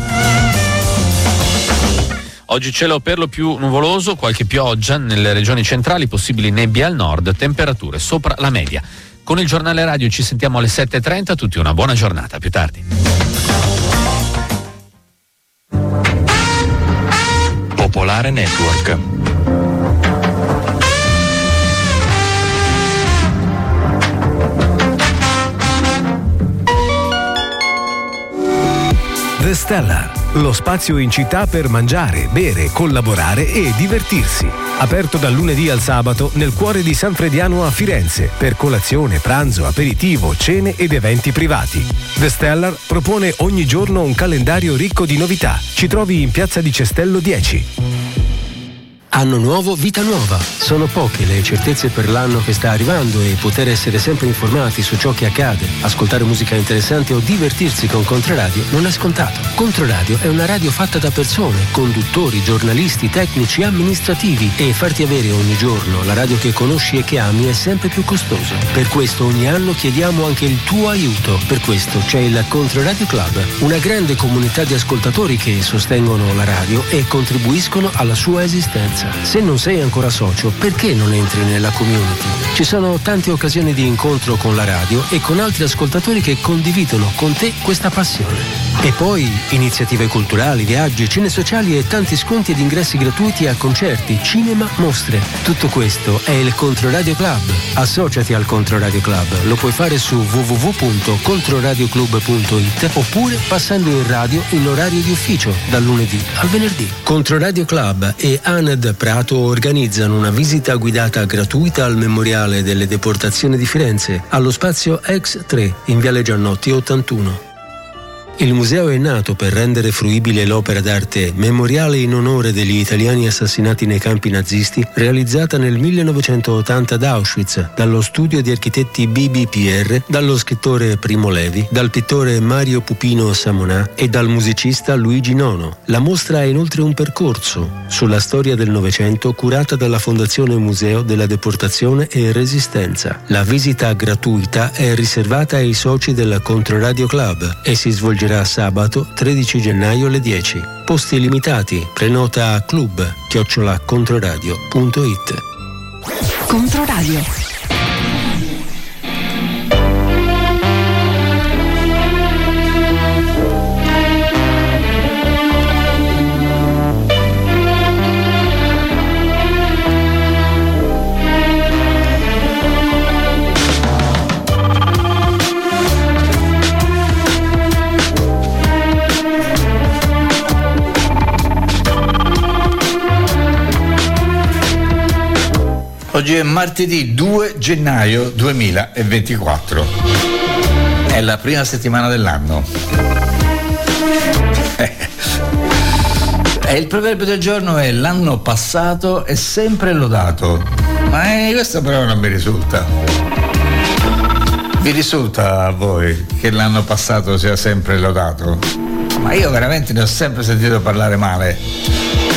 Oggi cielo per lo più nuvoloso, qualche pioggia nelle regioni centrali, possibili nebbie al nord, temperature sopra la media. Con il giornale radio ci sentiamo alle sette e trenta, tutti una buona giornata, più tardi. Popolare Network. The Stellar, lo spazio in città per mangiare, bere, collaborare e divertirsi. Aperto dal lunedì al sabato nel cuore di San Frediano a Firenze per colazione, pranzo, aperitivo, cene ed eventi privati. The Stellar propone ogni giorno un calendario ricco di novità. Ci trovi in Piazza di Cestello dieci. Anno nuovo, vita nuova. Sono poche le certezze per l'anno che sta arrivando e poter essere sempre informati su ciò che accade, ascoltare musica interessante o divertirsi con Controradio non è scontato. Controradio è una radio fatta da persone, conduttori, giornalisti, tecnici, amministrativi e farti avere ogni giorno la radio che conosci e che ami è sempre più costoso. Per questo ogni anno chiediamo anche il tuo aiuto. Per questo c'è il Controradio Club, una grande comunità di ascoltatori che sostengono la radio e contribuiscono alla sua esistenza. Se non sei ancora socio, perché non entri nella community? Ci sono tante occasioni di incontro con la radio e con altri ascoltatori che condividono con te questa passione. E poi iniziative culturali, viaggi, cene sociali e tanti sconti ed ingressi gratuiti a concerti, cinema, mostre. Tutto questo è il Controradio Club. Associati al Controradio Club. Lo puoi fare su w w w punto controradioclub punto i t oppure passando in radio in orario di ufficio dal lunedì al venerdì. Controradio Club e A N D Prato organizzano una visita guidata gratuita al Memoriale delle Deportazioni di Firenze, allo spazio X tre in Viale Giannotti ottantuno. Il museo è nato per rendere fruibile l'opera d'arte Memoriale in onore degli italiani assassinati nei campi nazisti, realizzata nel millenovecentottanta ad Auschwitz dallo studio di architetti B B P R, dallo scrittore Primo Levi, dal pittore Mario Pupino Samonà e dal musicista Luigi Nono. La mostra ha inoltre un percorso sulla storia del Novecento curata dalla Fondazione Museo della Deportazione e Resistenza. La visita gratuita è riservata ai soci del Controradio Club e si svolgerà sabato tredici gennaio alle dieci. Posti limitati. Prenota a club chiocciola controradio punto i t. Controradio. Oggi è martedì due gennaio duemilaventiquattro. È la prima settimana dell'anno. E il proverbio del giorno è: l'anno passato è sempre lodato. Ma eh, questo però non mi risulta. Vi risulta a voi che l'anno passato sia sempre lodato? Ma io veramente ne ho sempre sentito parlare male.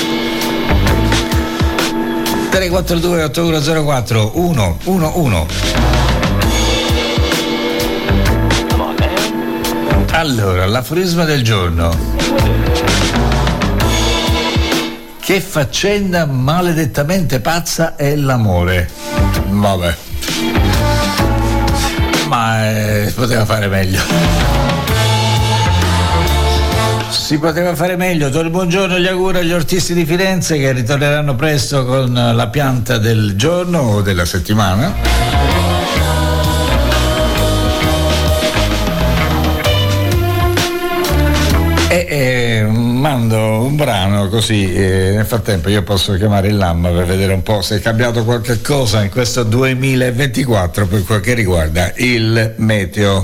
tre quattro due otto uno zero quattro uno uno uno. Allora, l'aforisma del giorno: che faccenda maledettamente pazza è l'amore. Vabbè, ma eh, si poteva fare meglio. Si poteva fare meglio. Do il buongiorno e gli auguri agli ortisti di Firenze che ritorneranno presto con la pianta del giorno o della settimana. E, e mando un brano così e nel frattempo io posso chiamare il Lamma per vedere un po' se è cambiato qualche cosa in questo duemilaventiquattro per quel che riguarda il meteo.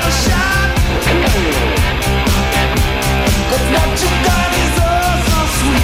What you got is oh so sweet.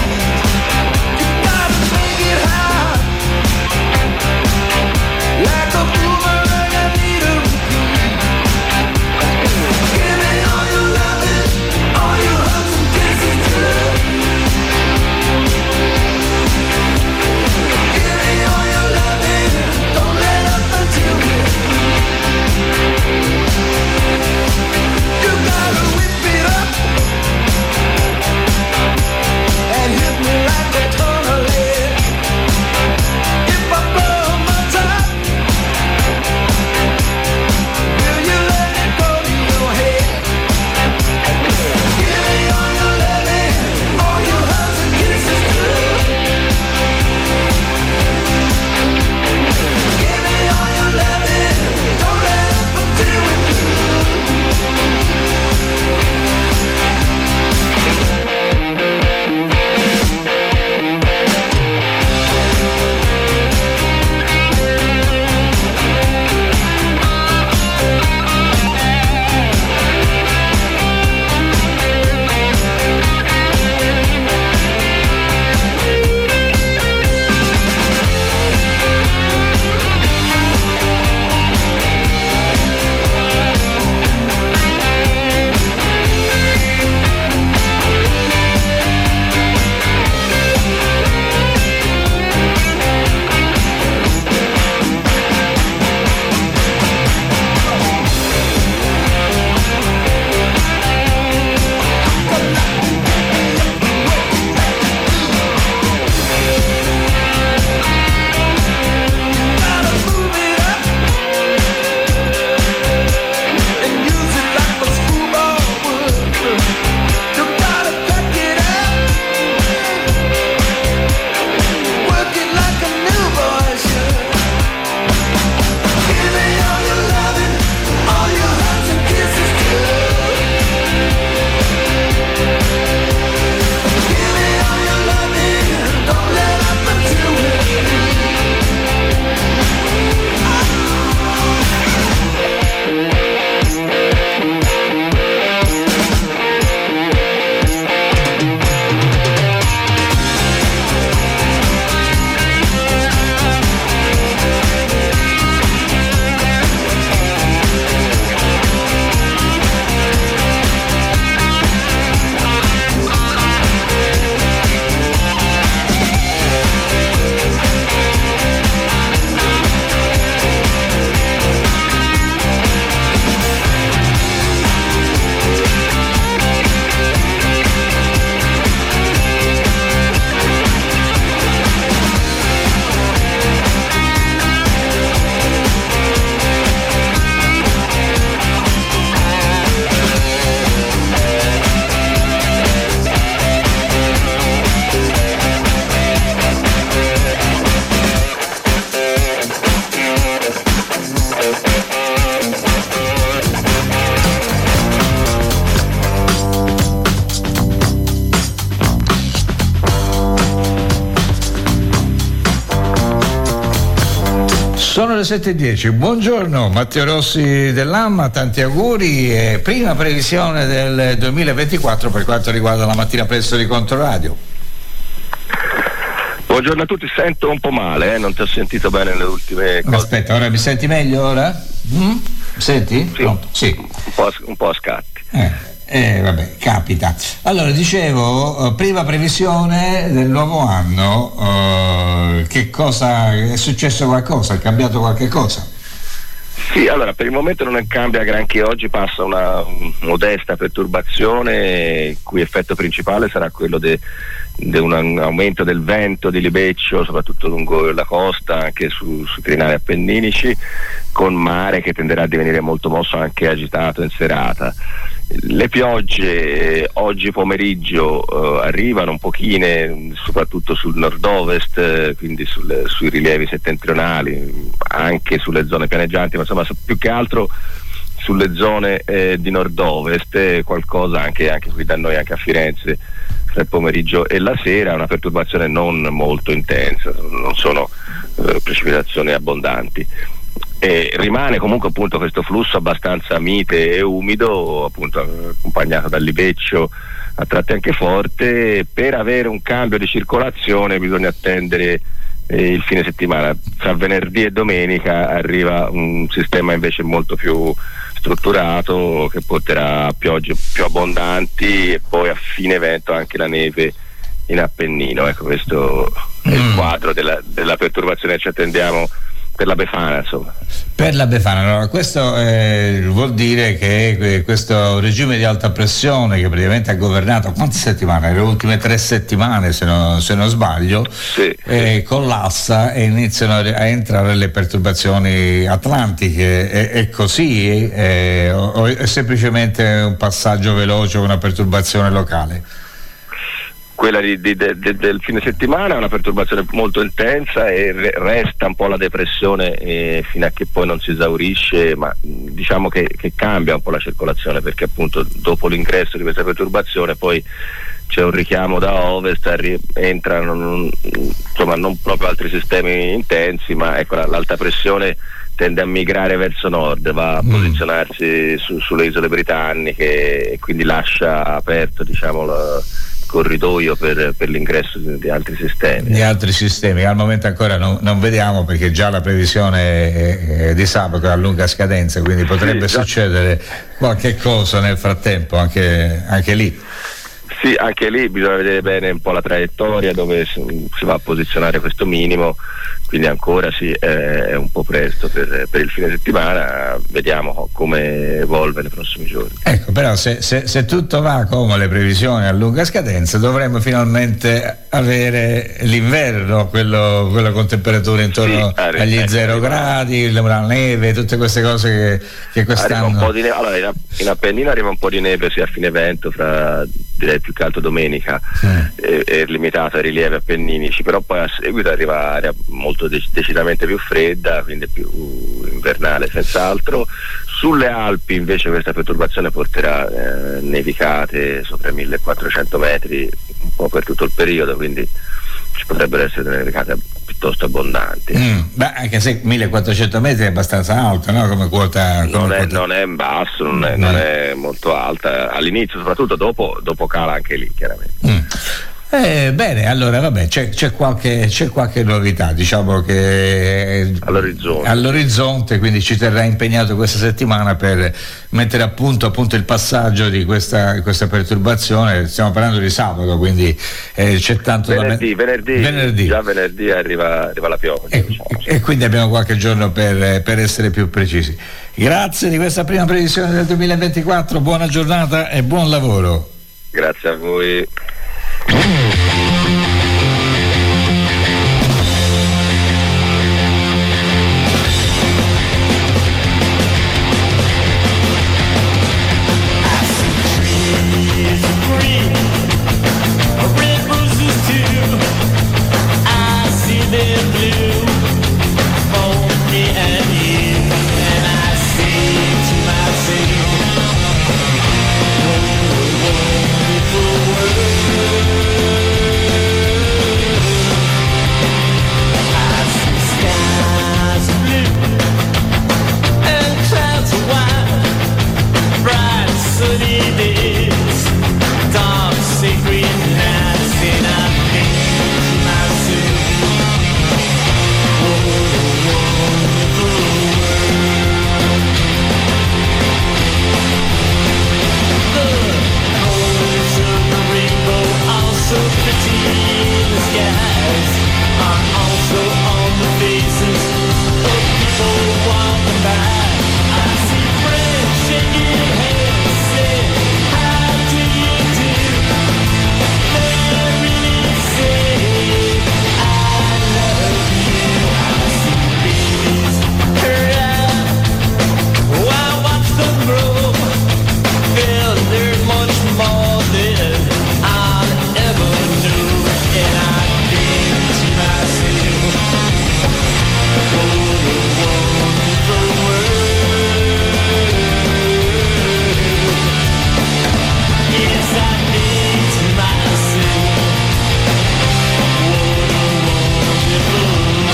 Sono le sette e dieci, buongiorno Matteo Rossi dell'Amma, tanti auguri e prima previsione del duemilaventiquattro per quanto riguarda la mattina presto di Controradio. Buongiorno a tutti, sento un po' male, eh? Non ti ho sentito bene nelle ultime cose. Aspetta, ora mi senti meglio ora? Mm? Senti? Sì, Pronto? Sì. Un po' a, un po' a scatti. Eh. Eh, vabbè, capita. Allora, dicevo, eh, prima previsione del nuovo anno, eh, che cosa è successo? Qualcosa? È cambiato qualche cosa? Sì, allora per il momento non cambia granché. Oggi passa una modesta perturbazione, il cui effetto principale sarà quello di un aumento del vento di libeccio, soprattutto lungo la costa, anche su, sui crinali appenninici, con mare che tenderà a divenire molto mosso, anche agitato in serata. Le piogge oggi pomeriggio eh, arrivano un pochine, soprattutto sul nord-ovest, eh, quindi sul, sui rilievi settentrionali, anche sulle zone pianeggianti, ma insomma più che altro sulle zone eh, di nord-ovest, eh, qualcosa anche, anche qui da noi, anche a Firenze, tra il pomeriggio e la sera, una perturbazione non molto intensa, non sono eh, precipitazioni abbondanti. E rimane comunque appunto questo flusso abbastanza mite e umido, appunto accompagnato dal libeccio a tratti anche forte. Per avere un cambio di circolazione bisogna attendere eh, il fine settimana. Tra venerdì e domenica arriva un sistema invece molto più strutturato che porterà a piogge più abbondanti e poi a fine evento anche la neve in Appennino. Ecco, questo è il quadro della, della perturbazione che ci attendiamo per la Befana, insomma. Per la Befana, allora, questo eh, vuol dire che eh, questo regime di alta pressione che praticamente ha governato quante settimane? Le ultime tre settimane, se, no, se non sbaglio, sì, eh, sì. collassa e iniziano a entrare le perturbazioni atlantiche. È, è così? È, o è semplicemente un passaggio veloce o una perturbazione locale? Quella di, di, de, de, del fine settimana è una perturbazione molto intensa e re, resta un po' la depressione eh, fino a che poi non si esaurisce, ma diciamo che, che cambia un po' la circolazione, perché appunto dopo l'ingresso di questa perturbazione poi c'è un richiamo da ovest, arri- entrano non, insomma non proprio altri sistemi intensi, ma ecco la, l'alta pressione tende a migrare verso nord, va a mm. posizionarsi su, sulle isole britanniche e quindi lascia aperto, diciamo, la corridoio per, per l'ingresso di, di altri sistemi. Di altri sistemi, al momento ancora non, non vediamo, perché già la previsione è, è di sabato a lunga scadenza, quindi potrebbe sì, succedere qualche cosa nel frattempo anche, anche lì. Sì, anche lì bisogna vedere bene un po' la traiettoria dove si, si va a posizionare questo minimo, quindi ancora sì, eh, è un po' presto per, per il fine settimana, vediamo come evolve nei prossimi giorni. Ecco, però se, se, se tutto va come le previsioni a lunga scadenza, dovremmo finalmente avere l'inverno, quello, quello con temperature intorno sì, arri- agli zero gradi, la neve, tutte queste cose che, che quest'anno... Arriva un po' di neve. Allora, in, in Appennino arriva un po' di neve sia a fine evento, fra direi più che altro domenica, sì. è, è limitato ai rilievi appenninici, però poi a seguito arriva aria molto dec- decisamente più fredda, quindi più invernale senz'altro. Sulle Alpi invece questa perturbazione porterà eh, nevicate sopra i millequattrocento metri un po' per tutto il periodo, quindi ci potrebbero essere delle nevicate piuttosto abbondanti. Mm, beh, anche se millequattrocento metri è abbastanza alto, no? Come quota. Come non, è, quota... non è in basso, non è, mm. non è molto alta all'inizio, soprattutto dopo, dopo cala anche lì chiaramente. Mm. Eh, bene, allora vabbè, c'è, c'è, qualche, c'è qualche novità, diciamo che all'orizzonte. all'orizzonte, quindi ci terrà impegnato questa settimana per mettere a punto, appunto il passaggio di questa, questa perturbazione. Stiamo parlando di sabato, quindi eh, c'è tanto venerdì, da venerdì, venerdì, già venerdì arriva, arriva la pioggia. E, diciamo. e quindi abbiamo qualche giorno per, per essere più precisi. Grazie di questa prima previsione del duemilaventiquattro, buona giornata e buon lavoro. Grazie a voi. World skies are also on the faces of people walking by. I see friends shaking hands, say, how do you do? They really say, I love you. I see babies cry while I watch them grow. Feel there's much more than I'll ever know. And I think to myself, what a wonderful world. Yes, I think to myself, what a wonderful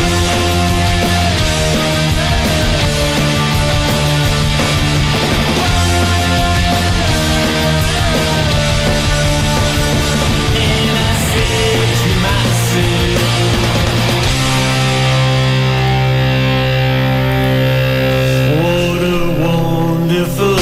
And I say to myself, what a wonderful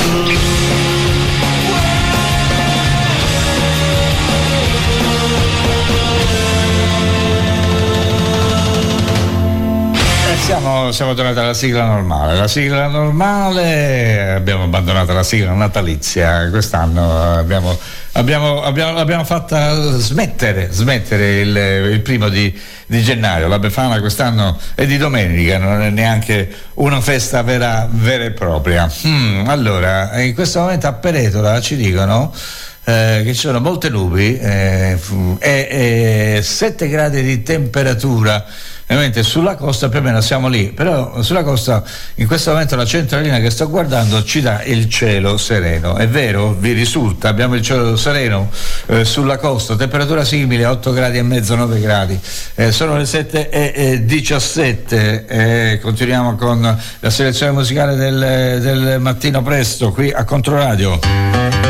Eh, Siamo, siamo tornati alla sigla normale. La sigla normale, abbiamo abbandonato la sigla natalizia. Quest'anno abbiamo, abbiamo, abbiamo, l'abbiamo fatta smettere, smettere il, il primo di, di gennaio. La Befana quest'anno è di domenica, non è neanche una festa vera, vera e propria. Hmm, allora, in questo momento a Peretola ci dicono eh, che ci sono molte nubi eh, e, e sette gradi di temperatura. Ovviamente sulla costa più o meno siamo lì, però sulla costa in questo momento la centralina che sto guardando ci dà il cielo sereno. È vero? Vi risulta? Abbiamo il cielo sereno eh, sulla costa, temperatura simile, otto gradi e mezzo, nove gradi. Eh, sono le sette e diciassette, eh, continuiamo con la selezione musicale del, del mattino presto qui a Controradio.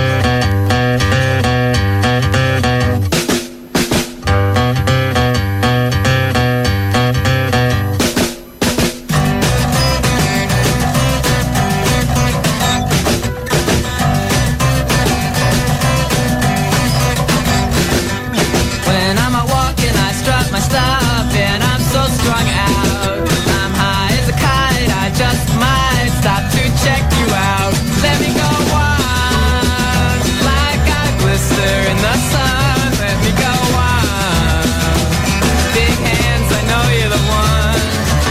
When I'm out walking, I strut my stuff, and I'm so strung out. I'm high as a kite, I just might stop to check you out. Let me go on, like I glister in the sun. Let me go on. Big hands, I know you're the one.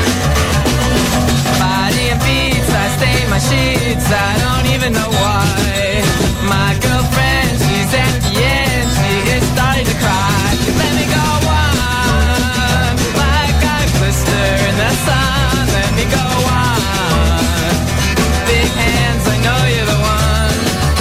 Body and beats, I stain my sheets, I don't even know why. My girlfriend, she's at the end, she is starting to cry. Let me go on, like I glister in the sun. Let me go on. Big hands, I know you're the one.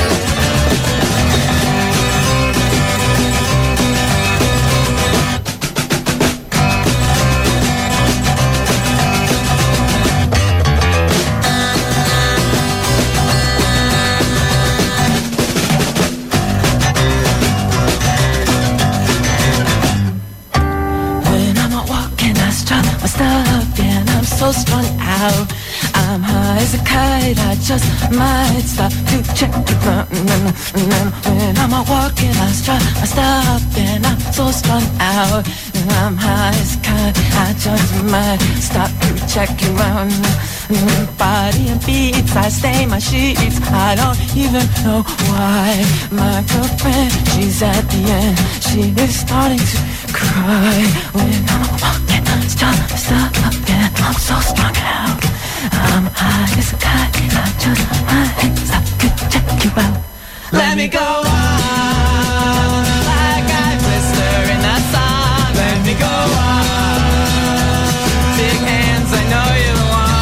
When I'm out walking, I strut my stuff, and I'm so strung out. I'm high as a kite, I just might stop to check the ground. And then when I'm out walking, I strut my stuff, and I'm so strung out. And I'm high as a kite, I just might stop to check you out. Body and beats, I stain my sheets, I don't even know why. My girlfriend, she's at the end, she is starting to cry. When I'm walking, strut my stuff up, and I'm so strung out. I'm high as a kite, I just might stop to check you out. Let me go on, like I glister in the sun. Let me go on. Big hands, I know you're the one.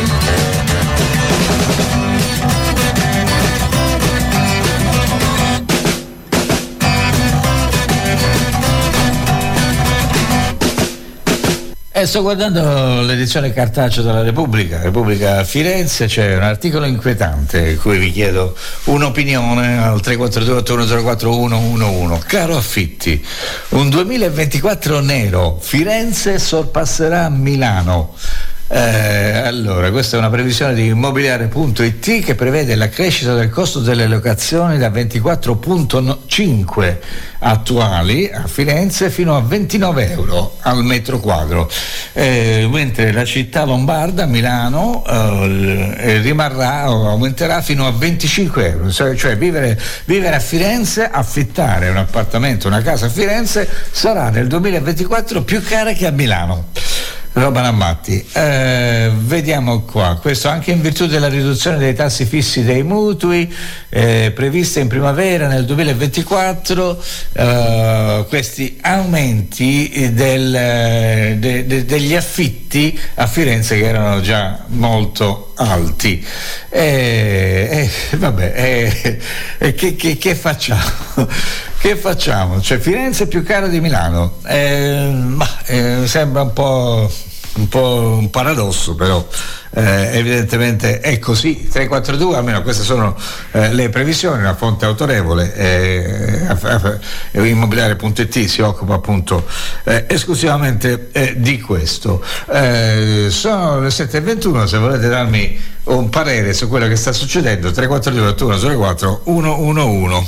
E sto guardando l'edizione cartacea della Repubblica, Repubblica Firenze, c'è un articolo inquietante in cui vi chiedo un'opinione al tre quattro due otto uno zero quattro uno uno uno. Caro affitti, un duemilaventiquattro nero, Firenze sorpasserà Milano. Eh, allora, questa è una previsione di immobiliare punto it che prevede la crescita del costo delle locazioni da ventiquattro virgola cinque attuali a Firenze fino a ventinove euro al metro quadro, eh, mentre la città lombarda, Milano, eh, rimarrà o aumenterà fino a venticinque euro, cioè, cioè vivere, vivere a Firenze, affittare un appartamento, una casa a Firenze sarà nel duemilaventiquattro più cara che a Milano. Roba Nammatti. Eh, vediamo qua, questo anche in virtù della riduzione dei tassi fissi dei mutui eh, prevista in primavera nel duemilaventiquattro, eh, questi aumenti del, de, de, degli affitti a Firenze che erano già molto alti. E eh, vabbè, eh, eh, che, che, che facciamo? Che facciamo? Cioè Firenze è più cara di Milano, eh, ma eh, sembra un po', un po' un paradosso, però eh, evidentemente è così. tre quattro due, almeno queste sono eh, le previsioni, una fonte autorevole, eh, eh, immobiliare punto it si occupa appunto eh, esclusivamente eh, di questo. Eh, sono le sette e ventuno, se volete darmi un parere su quello che sta succedendo, tre quattro due ottuno zero quattro uno uno uno.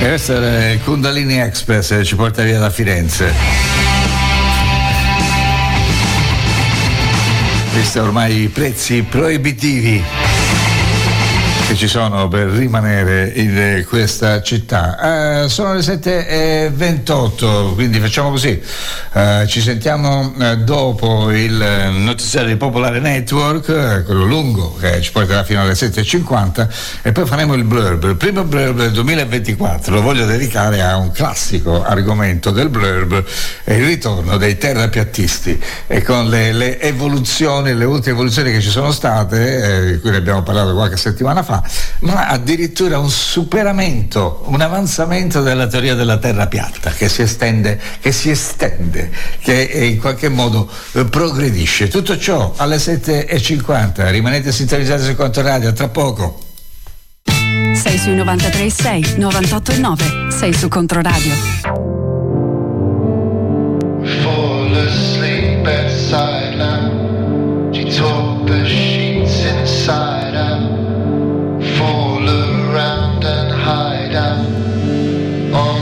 E questo è il Kundalini Express, ci porta via da Firenze. Visti ormai i prezzi proibitivi che ci sono per rimanere in questa città. Eh, sono le sette e ventotto, quindi facciamo così, eh, ci sentiamo eh, dopo il notiziario di Popolare Network, eh, quello lungo che ci porterà fino alle sette e cinquanta, e poi faremo il blurb. Il primo blurb del duemilaventiquattro lo voglio dedicare a un classico argomento del blurb, è il ritorno dei terrapiattisti, e con le, le evoluzioni, le ultime evoluzioni che ci sono state, eh, di cui ne abbiamo parlato qualche settimana fa, ma addirittura un superamento, un avanzamento della teoria della terra piatta che si estende, che si estende, che in qualche modo eh, progredisce. Tutto ciò alle sette e cinquanta. Rimanete sintonizzati su Controradio, a tra poco. Sei sui novantatré e sei, novantotto e nove, sei su Controradio. Fall asleep at side lamp. She tore the sheets inside out. Fall around and hide out on